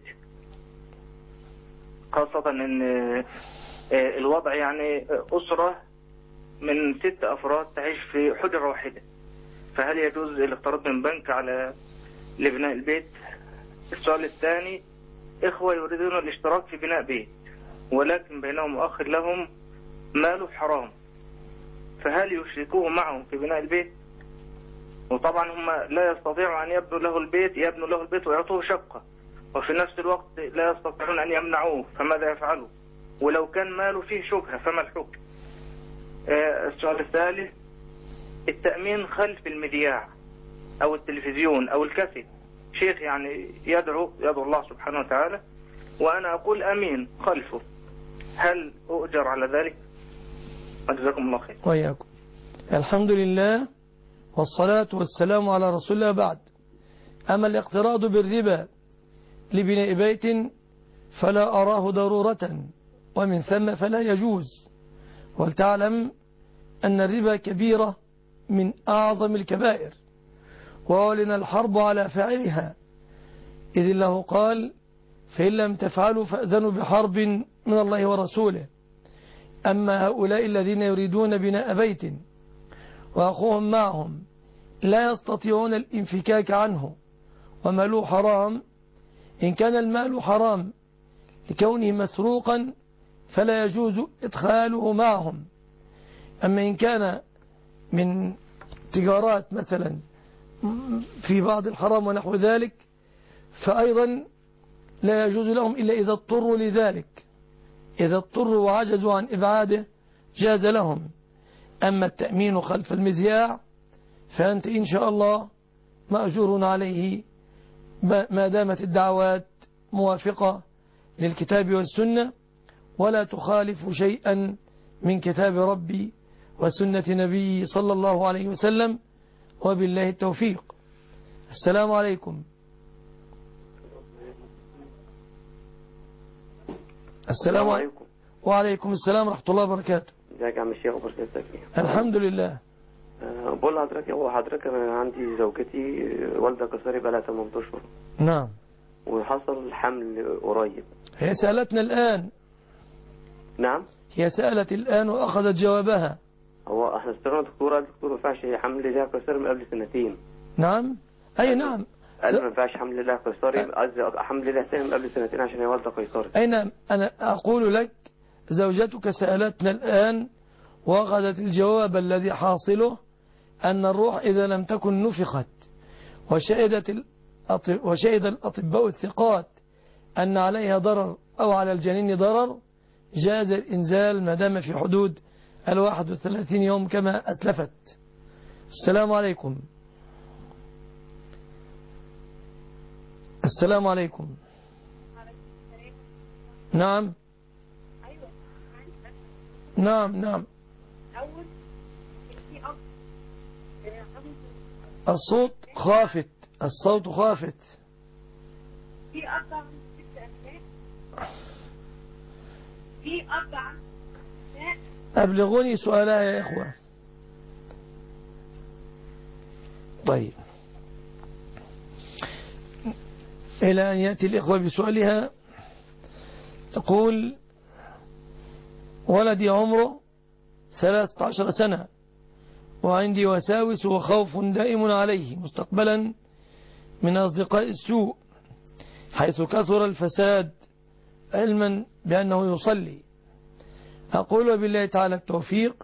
خاصة أن الوضع يعني أسرة من ست أفراد تعيش في حجرة واحدة، فهل يجوز الاقتراض من بنك على لبناء البيت؟ السؤال الثاني، إخوة يريدون الاشتراك في بناء بيت ولكن بينهم أخ لهم ماله حرام، فهل يشركوه معهم في بناء البيت؟ وطبعا هم لا يستطيعوا أن يبنوا له البيت يبنوا له البيت ويعطوه شقة، وفي نفس الوقت لا يستطيعون أن يمنعوه، فماذا يفعلوا؟ ولو كان ماله فيه شبهة فما الحكم؟ آه السؤال الثالث، التأمين خلف المذياع أو التلفزيون أو الكاسيت، شيخ يعني يدعو يدعو الله سبحانه وتعالى وأنا أقول أمين خلفه، هل أؤجر على ذلك؟ جزاكم الله خير. وإياكم. الحمد لله والصلاة والسلام على رسول الله بعد. أما الاقتراض بالربا لبناء بيت فلا أراه ضرورة، ومن ثم فلا يجوز. ولتعلم أن الربا كبيرة من أعظم الكبائر، وأعلن الحرب على فاعلها، إذ الله قال فإن لم تفعلوا فأذنوا بحرب من الله ورسوله. أما هؤلاء الذين يريدون بناء بيت وأخوهم معهم لا يستطيعون الانفكاك عنه وماله حرام، إن كان المال حرام لكونه مسروقا فلا يجوز إدخاله معهم. أما إن كان من تجارات مثلا في بعض الحرام ونحو ذلك، فأيضا لا يجوز لهم إلا إذا اضطروا لذلك. إذا اضطروا وعجزوا عن إبعاده جاز لهم. أما التأمين خلف المذياع فأنت إن شاء الله مأجور عليه ما دامت الدعوات موافقة للكتاب والسنة ولا تخالف شيئا من كتاب ربي وسنة نبي صلى الله عليه وسلم، وبالله التوفيق. السلام عليكم. السلام عليكم. وعليكم السلام ورحمة الله وبركاته. ازيك يا عم الشيخ وبركاتك؟ الحمد لله. أه بقول لحضرتك، هو حضرتك انا عندي زوجتي والده قيصري بقى لها ثمانية اشهر. نعم. وحصل حمل قريب. هي سألتنا الآن. نعم. هي سألت الآن وأخذت جوابها. هو احنا استشرنا دكتور، قال الدكتور ما ينفعش حمل لها قيصري من قبل سنتين. نعم. أي نعم. قال ما ينفعش حمل لها قيصري، قصدي حمل لها ثاني من قبل سنتين عشان هي والده قيصري. أي نعم. أنا أقول لك زوجتك سألتنا الآن وأخذت الجواب الذي حاصله أن الروح إذا لم تكن نفخت وشهدت وشهد الأطباء الثقات أن عليها ضرر أو على الجنين ضرر جاز الإنزال ما دام في حدود الواحد وثلاثين يوم كما أسلفت. السلام عليكم. السلام عليكم. نعم. نعم نعم. الصوت خافت، الصوت خافت. في أربع ست أبناء في أربع أبناء أبلغوني سؤالها يا إخوة. طيب، إلى أن يأتي الإخوة بسؤالها. تقول ولدي عمره ثلاثة عشر سنة وعندي وساوس وخوف دائم عليه مستقبلا من أصدقاء السوء حيث كثر الفساد علما بأنه يصلي. أقول وبالله تعالى التوفيق،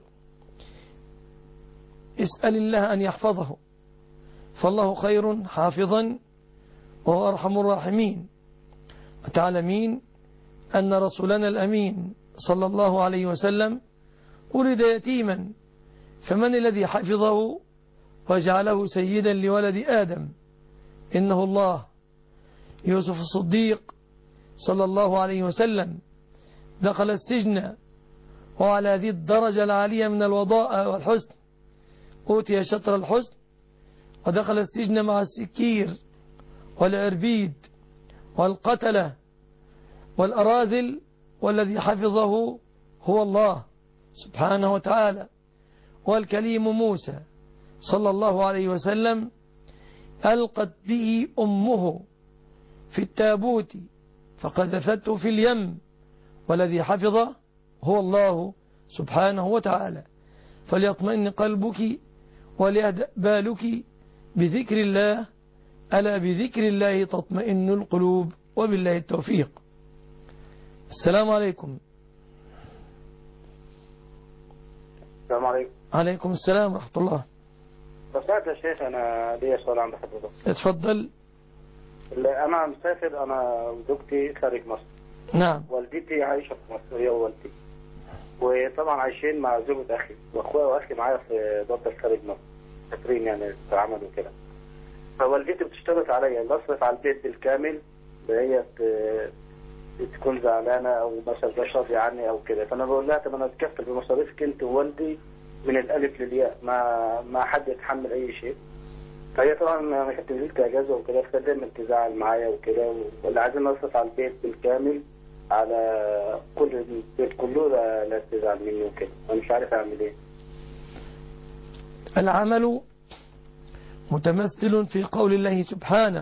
اسأل الله أن يحفظه فالله خير حافظا وهو أرحم الراحمين. وتعلمين أن رسولنا الأمين صلى الله عليه وسلم ولد يتيما، فمن الذي حفظه وجعله سيدا لولد آدم؟ إنه الله. يوسف الصديق صلى الله عليه وسلم دخل السجن وعلى هذه الدرجة العالية من الوضاء والحسن، أوتي شطر الحسن ودخل السجن مع السكير والعربيد والقتلة والأراذل، والذي حفظه هو الله سبحانه وتعالى. والكليم موسى صلى الله عليه وسلم ألقت به أمه في التابوت فقذفته في اليم، والذي حفظه هو الله سبحانه وتعالى. فليطمئن قلبك وليهدأ بالك بذكر الله، ألا بذكر الله تطمئن القلوب، وبالله التوفيق. السلام عليكم. السلام عليكم. عليكم السلام ورحمة الله. بسألك يا شيخ، أنا ليا سؤال عند حضرتك. اتفضل. أنا مسافر، أنا وزوجتي خارج مصر. نعم. والدتي عايشة في مصر هي ووالدتي، وطبعا عايشين مع زوجة أخي وأخويا وأخي معايا في برضه خارج مصر، مسافرين يعني في عمل وكده. فوالدتي بتشترط عليا بصرف على البيت بالكامل، هي تكون زعلانة أو مثلا مش راضية عني أو كده. فأنا بقول لها طب أنا أتكفل بمصاريفك أنت ووالدي من الألف للياء، ما ما حد يتحمل أي شيء. فهي طبعا أنا كنت نزلت أجازة وكده، فدايما تزعل معايا وكده، واللي عايزين نصرف على البيت بالكامل على كل البيت كله، لا, لا تزعل مني وكده. أنا مش عارف أعمل إيه. العمل متمثل في قول الله سبحانه: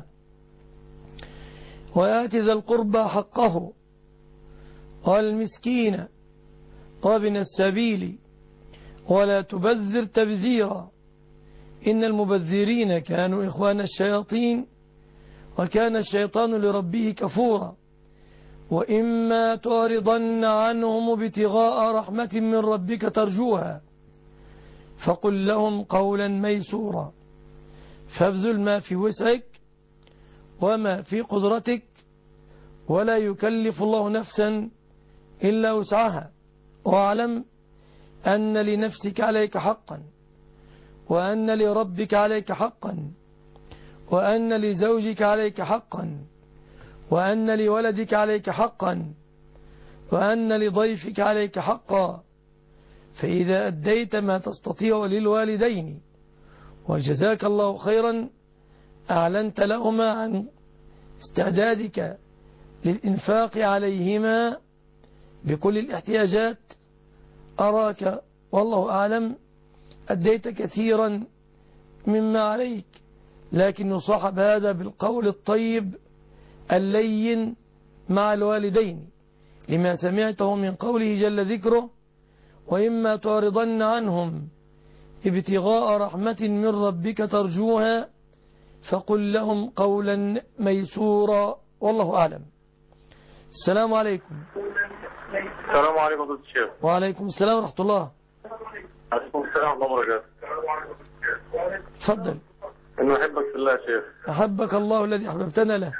وآت ذا القربى حقه والمسكين وابن السبيل ولا تبذر تبذيرا إن المبذرين كانوا إخوان الشياطين وكان الشيطان لربه كفورا وإما تعرضن عنهم ابتغاء رحمة من ربك ترجوها فقل لهم قولا ميسورا فابذل ما في وسعك وما في قدرتك، ولا يكلف الله نفسا إلا وسعها. واعلم أن لنفسك عليك حقا، وأن لربك عليك حقا، وأن لزوجك عليك حقا، وأن لولدك عليك حقا، وأن لضيفك عليك حقا. فإذا أديت ما تستطيع للوالدين وجزاك الله خيرا أعلنت لهما عن استعدادك للإنفاق عليهما بكل الاحتياجات، أراك والله أعلم أديت كثيرا مما عليك، لكن يصاحب هذا بالقول الطيب اللين مع الوالدين، لما سمعته من قوله جل ذكره: وإما تعرضن عنهم ابتغاء رحمة من ربك ترجوها فقل لهم قولا ميسورا، والله أعلم. السلام عليكم. السلام عليكم فضيلة الشيخ. وعليكم السلام ورحمة الله. عليكم السلام ورحمة الله وبركاته. تفضل. إنه أحبك في الله يا شيخ. أحبك الله الذي أحببتنا له.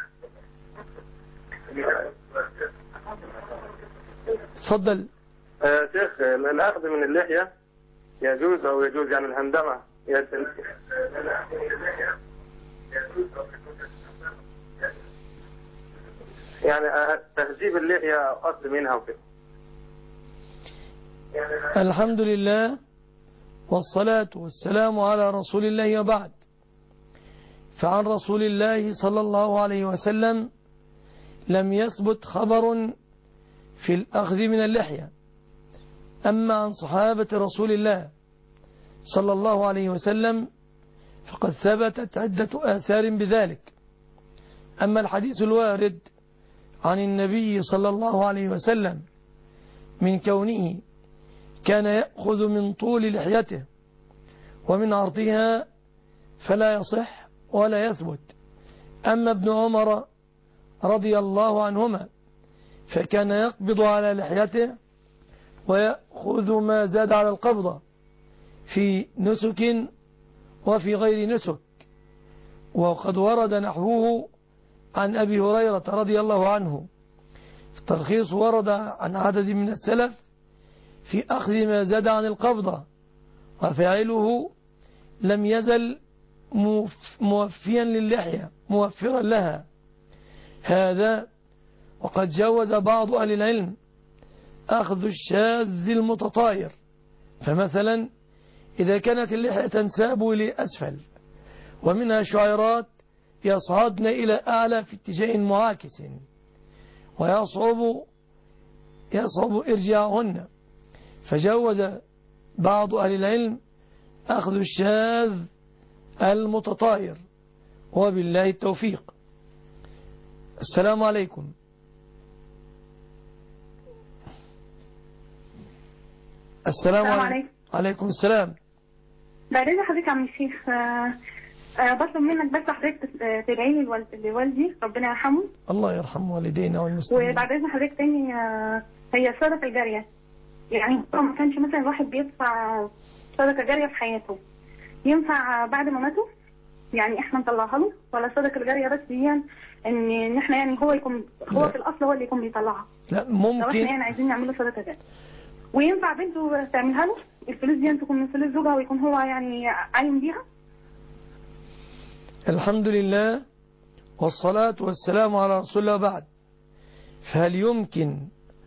تفضل. يا شيخ، الأخذ من اللحية يجوز أو يجوز، يعني الهندمة يجوز يعني تهذيب اللحية أو أخذ منها وكده. الحمد لله والصلاة والسلام على رسول الله، وبعد. فعن رسول الله صلى الله عليه وسلم لم يثبت خبر في الأخذ من اللحية. أما عن صحابة رسول الله صلى الله عليه وسلم فقد ثبتت عدة آثار بذلك. أما الحديث الوارد عن النبي صلى الله عليه وسلم من كونه كان يأخذ من طول لحيته ومن عرضها فلا يصح ولا يثبت. أما ابن عمر رضي الله عنهما فكان يقبض على لحيته ويأخذ ما زاد على القبضة في نسك وفي غير نسك. وقد ورد نحوه عن أبي هريرة رضي الله عنه. الترخيص ورد عن عدد من السلف في أخذ ما زاد عن القبضة، وفاعله لم يزل موفيا للحية موفرا لها. هذا وقد جوز بعض أهل العلم أخذ الشاذ المتطاير، فمثلا إذا كانت اللحية تنساب لأسفل ومنها شعيرات يصعدن إلى أعلى في اتجاه معاكس ويصعب يصعب إرجاعهن، فجوز بعض أهل العلم أخذ الشاذ المتطاير، وبالله التوفيق. السلام عليكم. السلام عليكم. عليكم السلام. بعدين حضرتك عم الشيخ بطلب منك بس حضرتك تدعي لي لوالدي ربنا يرحمه. الله يرحم والدينا والمسلمين. وبعد اذن حضرتك تاني هي الصدقه الجاريه، يعني ما كانش مثلا الواحد بيدفع صدقه جاريه في حياته ينفع بعد ما ماتوا يعني احنا نطلعها له، ولا الصدقه الجاريه بس دي يعني ان ان احنا يعني هو يكون هو لا. في الاصل هو اللي يكون بيطلعها. لا ممكن. لو احنا يعني عايزين نعمل له صدقه جاريه وينفع بنته تعملها له، الفلوس دي تكون من فلوس زوجها ويكون هو يعني عايم بيها. الحمد لله والصلاة والسلام على رسول الله، بعد. فهل يمكن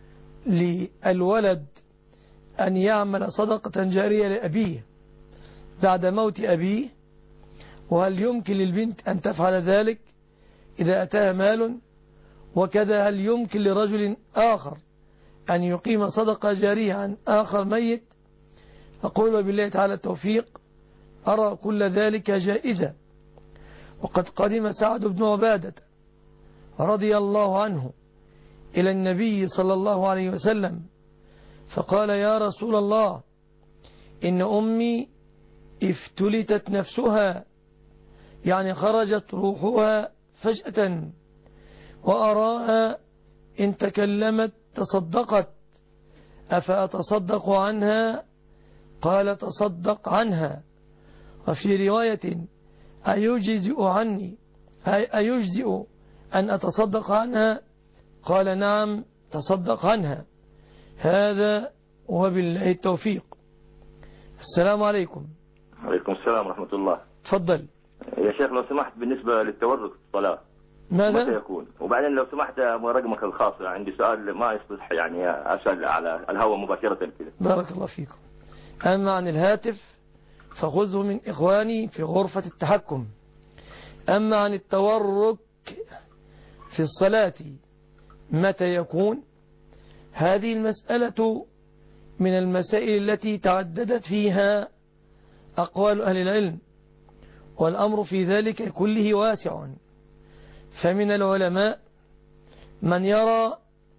للولد أن يعمل صدقة جارية لأبيه بعد موت أبيه؟ وهل يمكن للبنت أن تفعل ذلك إذا أتاها مال؟ وكذا هل يمكن لرجل آخر أن يقيم صدقة جارية عن آخر ميت؟ أقول بالله تعالى التوفيق، أرى كل ذلك جائزة. وقد قدم سعد بن عبادة رضي الله عنه إلى النبي صلى الله عليه وسلم فقال: يا رسول الله، إن أمي افتلتت نفسها، يعني خرجت روحها فجأة، وأراها إن تكلمت تصدقت، أفأتصدق عنها؟ قال: تصدق عنها. وفي رواية: أيجزئ عني أيجزئ أن أتصدق عنها؟ قال نعم تصدق عنها. هذا وبالله التوفيق. السلام عليكم. عليكم السلام ورحمة الله. تفضل يا شيخ لو سمحت بالنسبة للتورك في الصلاة ماذا؟ متى يكون؟ وبعدين لو سمحت رقمك الخاص، عندي سؤال ما يصلح يعني أسأل على الهواء مباشرة كذا. بارك الله فيكم. أما عن الهاتف فخذه من إخواني في غرفة التحكم. أما عن التورك في الصلاة متى يكون؟ هذه المسألة من المسائل التي تعددت فيها أقوال أهل العلم، والأمر في ذلك كله واسع. فمن العلماء من يرى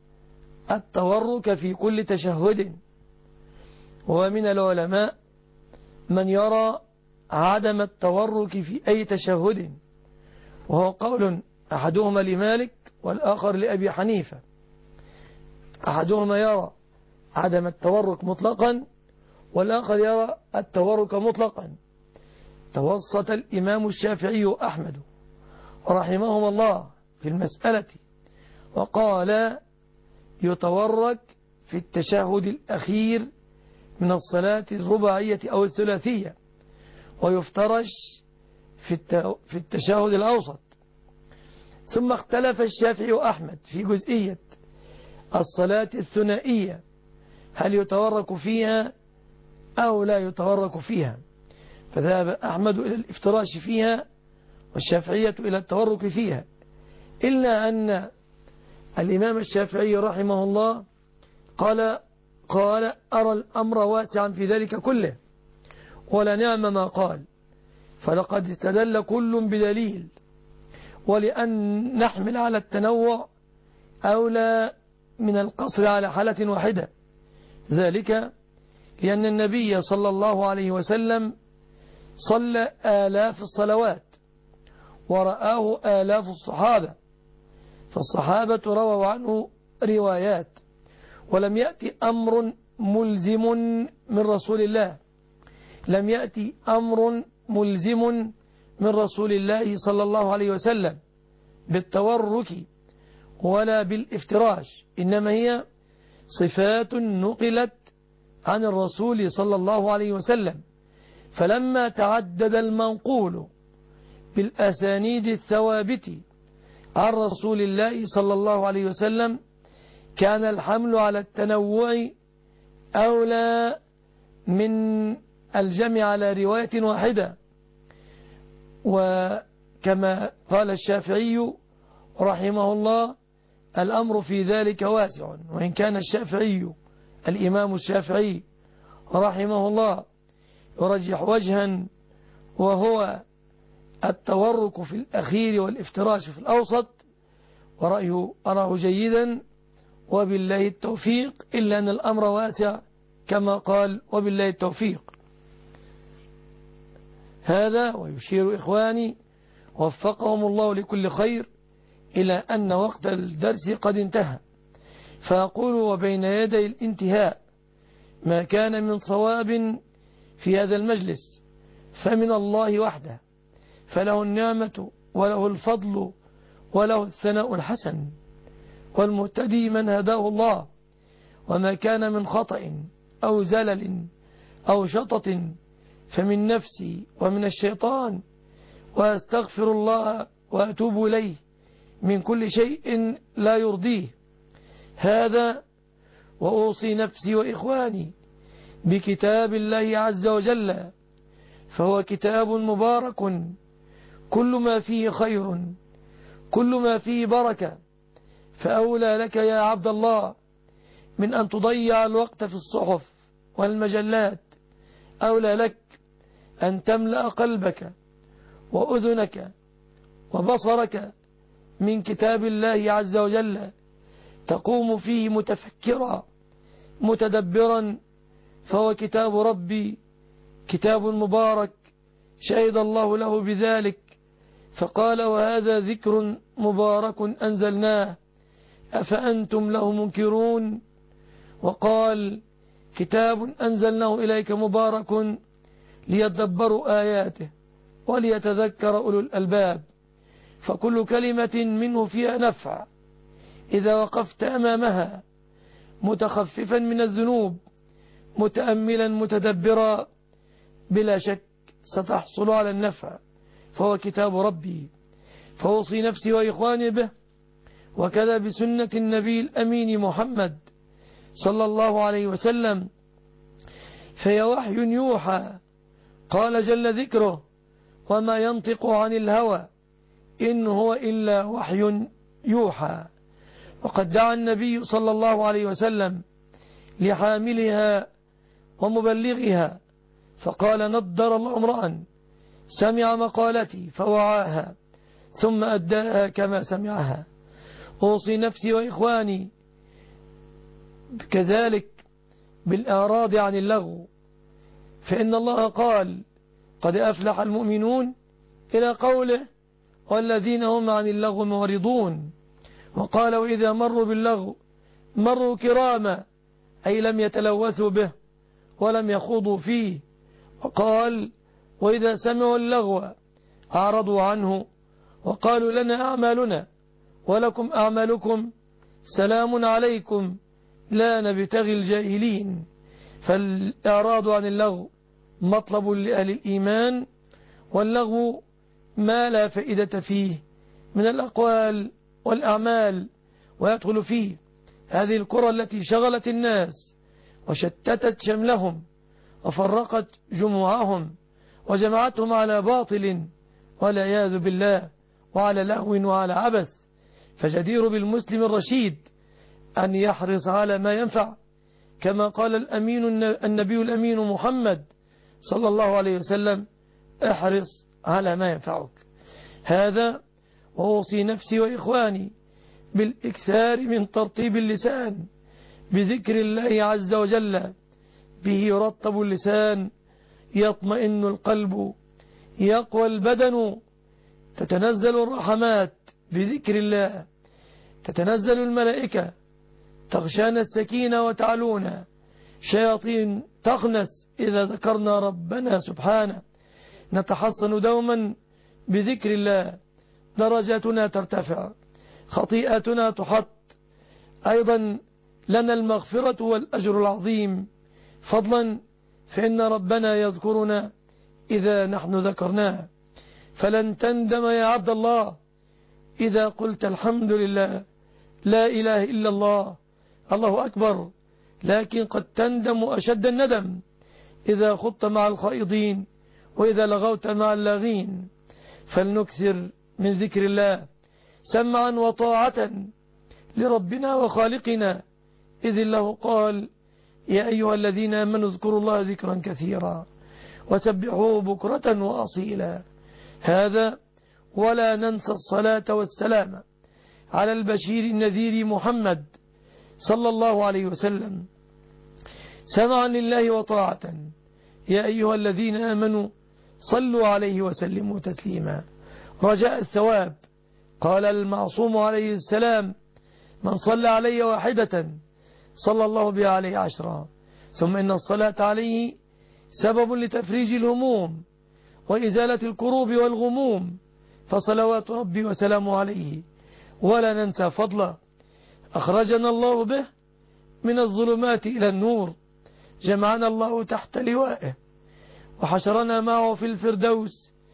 التورك في كل تشهد، ومن العلماء من يرى عدم التورك في أي تشهد، وهو قول أحدهما لمالك والآخر لأبي حنيفة. أحدهما يرى عدم التورك مطلقا والآخر يرى التورك مطلقا. توسط الإمام الشافعي أحمد رحمهم الله في المسألة وقال يتورك في التشهد الأخير من الصلاة الرباعية أو الثلاثية، ويفترش في التشهد الأوسط. ثم اختلف الشافعي وأحمد في جزئية الصلاة الثنائية، هل يتورك فيها أو لا يتورك فيها، فذهب أحمد إلى الافتراش فيها والشافعية إلى التورك فيها، إلا أن الإمام الشافعي رحمه الله قال قال أرى الأمر واسعا في ذلك كله ولا نعم ما قال، فلقد استدل كل بدليل، ولأن نحمل على التنوع أولى من القصر على حالة واحدة، ذلك لأن النبي صلى الله عليه وسلم صلى آلاف الصلوات ورآه آلاف الصحابة، فالصحابة رووا عنه روايات، ولم يأتي أمر ملزم من رسول الله لم يأتي أمر ملزم من رسول الله صلى الله عليه وسلم بالتورك ولا بالافتراش، إنما هي صفات نقلت عن الرسول صلى الله عليه وسلم. فلما تعدد المنقول بالأسانيد الثوابت عن رسول الله صلى الله عليه وسلم كان الحمل على التنوع أولى من الجمع على رواية واحدة. وكما قال الشافعي رحمه الله الأمر في ذلك واسع، وإن كان الشافعي الإمام الشافعي رحمه الله يرجح وجها وهو التورك في الأخير والافتراش في الأوسط، ورأيه أراه جيدا وبالله التوفيق، إلا أن الأمر واسع كما قال وبالله التوفيق. هذا ويشير إخواني وفقهم الله لكل خير إلى أن وقت الدرس قد انتهى، فأقول وبين يدي الانتهاء ما كان من صواب في هذا المجلس فمن الله وحده، فله النعمة وله الفضل وله الثناء الحسن، والمهتدي من هداه الله، وما كان من خطأ أو زلل أو شطط فمن نفسي ومن الشيطان، وأستغفر الله وأتوب إليه من كل شيء لا يرضيه. هذا وأوصي نفسي وإخواني بكتاب الله عز وجل، فهو كتاب مبارك كل ما فيه خير كل ما فيه بركة، فأولى لك يا عبد الله من أن تضيع الوقت في الصحف والمجلات، أولى لك أن تملأ قلبك وأذنك وبصرك من كتاب الله عز وجل، تقوم فيه متفكرا متدبرا، فهو كتاب ربي كتاب مبارك شهد الله له بذلك، فقال وهذا ذكر مبارك أنزلناه أفأنتم له منكرون، وقال كتاب أنزلناه إليك مبارك ليدبروا آياته وليتذكر أولو الألباب. فكل كلمة منه فيها نفع إذا وقفت أمامها متخففا من الذنوب متأملا متدبرا بلا شك ستحصل على النفع، فهو كتاب ربي. فأوصي نفسي وإخواني به، وكذا بسنة النبي الأمين محمد صلى الله عليه وسلم، فهي وحي يوحى. قال جل ذكره: وما ينطق عن الهوى إن هو إلا وحي يوحى. وقد دعا النبي صلى الله عليه وسلم لحاملها ومبلغها فقال: نضر الله امرأ سمع مقالتي فوعاها ثم أداها كما سمعها. أوصي نفسي وإخواني كذلك بالإعراض عن اللغو، فإن الله قال: قد أفلح المؤمنون، إلى قوله: والذين هم عن اللغو معرضون. وقال: وإذا مروا باللغو مروا كراما، أي لم يتلوثوا به ولم يخوضوا فيه. وقال: وإذا سمعوا اللغو أعرضوا عنه وقالوا لنا أعمالنا ولكم أعمالكم سلام عليكم لا نبتغي الجاهلين. فالإعراض عن اللغو مطلب لأهل الإيمان، واللغو ما لا فائدة فيه من الأقوال والأعمال، ويدخل فيه هذه الكرة التي شغلت الناس وشتتت شملهم وفرقت جموعهم وجمعتهم على باطل والعياذ بالله، وعلى لهو وعلى عبث. فجدير بالمسلم الرشيد أن يحرص على ما ينفع، كما قال الأمين النبي الأمين محمد صلى الله عليه وسلم: احرص على ما ينفعك. هذا وأوصي نفسي وإخواني بالإكثار من ترطيب اللسان بذكر الله عز وجل، به يرطب اللسان يطمئن القلب يقوى البدن، تتنزل الرحمات بذكر الله، تتنزل الملائكة تغشانا السكينة وتعلونا، شياطين تخنس إذا ذكرنا ربنا سبحانه، نتحصن دوما بذكر الله، درجاتنا ترتفع، خطيئتنا تحط، أيضا لنا المغفرة والأجر العظيم، فضلا فإن ربنا يذكرنا إذا نحن ذكرناه. فلن تندم يا عبد الله إذا قلت الحمد لله لا إله إلا الله الله أكبر، لكن قد تندم أشد الندم إذا خضت مع الخائضين وإذا لغوت مع اللاغين. فلنكثر من ذكر الله سمعا وطاعة لربنا وخالقنا، إذ الله قال: يا أيها الذين آمنوا اذكروا الله ذكرا كثيرا وسبحوه بكرة وأصيلا. هذا ولا ننسى الصلاة والسلام على البشير النذير محمد صلى الله عليه وسلم، سمعا لله وطاعة. يا أيها الذين آمنوا صلوا عليه وسلموا تسليما، رجاء الثواب. قال المعصوم عليه السلام: من صلى علي واحدة صلى الله بها عليه عشرا. ثم إن الصلاة عليه سبب لتفريج الهموم وإزالة الكروب والغموم، فصلوات ربي وسلامه عليه ولا ننسى فضله. أخرجنا الله به من الظلمات إلى النور، جمعنا الله تحت لوائه وحشرنا معه في الفردوس.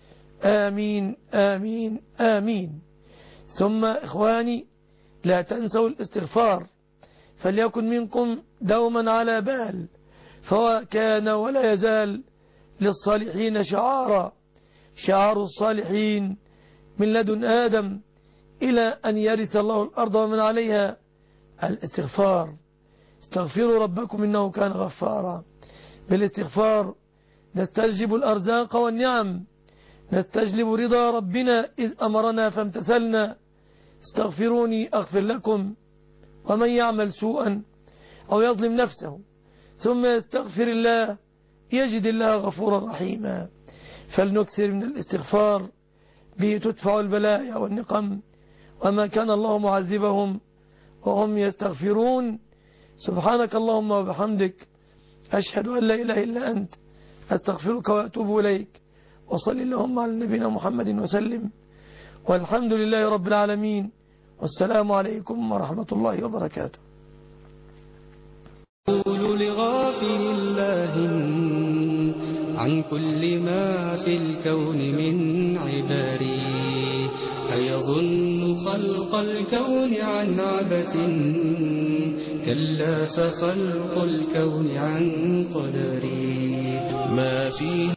آمين آمين آمين. ثم إخواني لا تنسوا الاستغفار، فليكن منكم دوما على بال، فهو كان ولا يزال للصالحين شعارا، شعار الصالحين من لدن آدم إلى أن يرث الله الأرض ومن عليها الاستغفار. استغفروا ربكم إنه كان غفارا. بالاستغفار نستجلب الأرزاق والنعم، نستجلب رضا ربنا إذ أمرنا فامتثلنا. استغفروني أغفر لكم، ومن يعمل سوءا أو يظلم نفسه ثم يستغفر الله يجد الله غفورا رحيما. فلنكثر من الاستغفار، به تدفع البلايا والنقم، وما كان الله معذبهم وهم يستغفرون. سبحانك اللهم وبحمدك، أشهد أن لا إله إلا أنت، أستغفرك وأتوب إليك. وصل اللهم على نبينا محمد وسلم، والحمد لله رب العالمين، والسلام عليكم ورحمة الله وبركاته. قول لغافل الله عن كل ما في الكون من عباري، أيظن خلق الكون عن عبث؟ كلا فخلق الكون عن قدري. ما فيه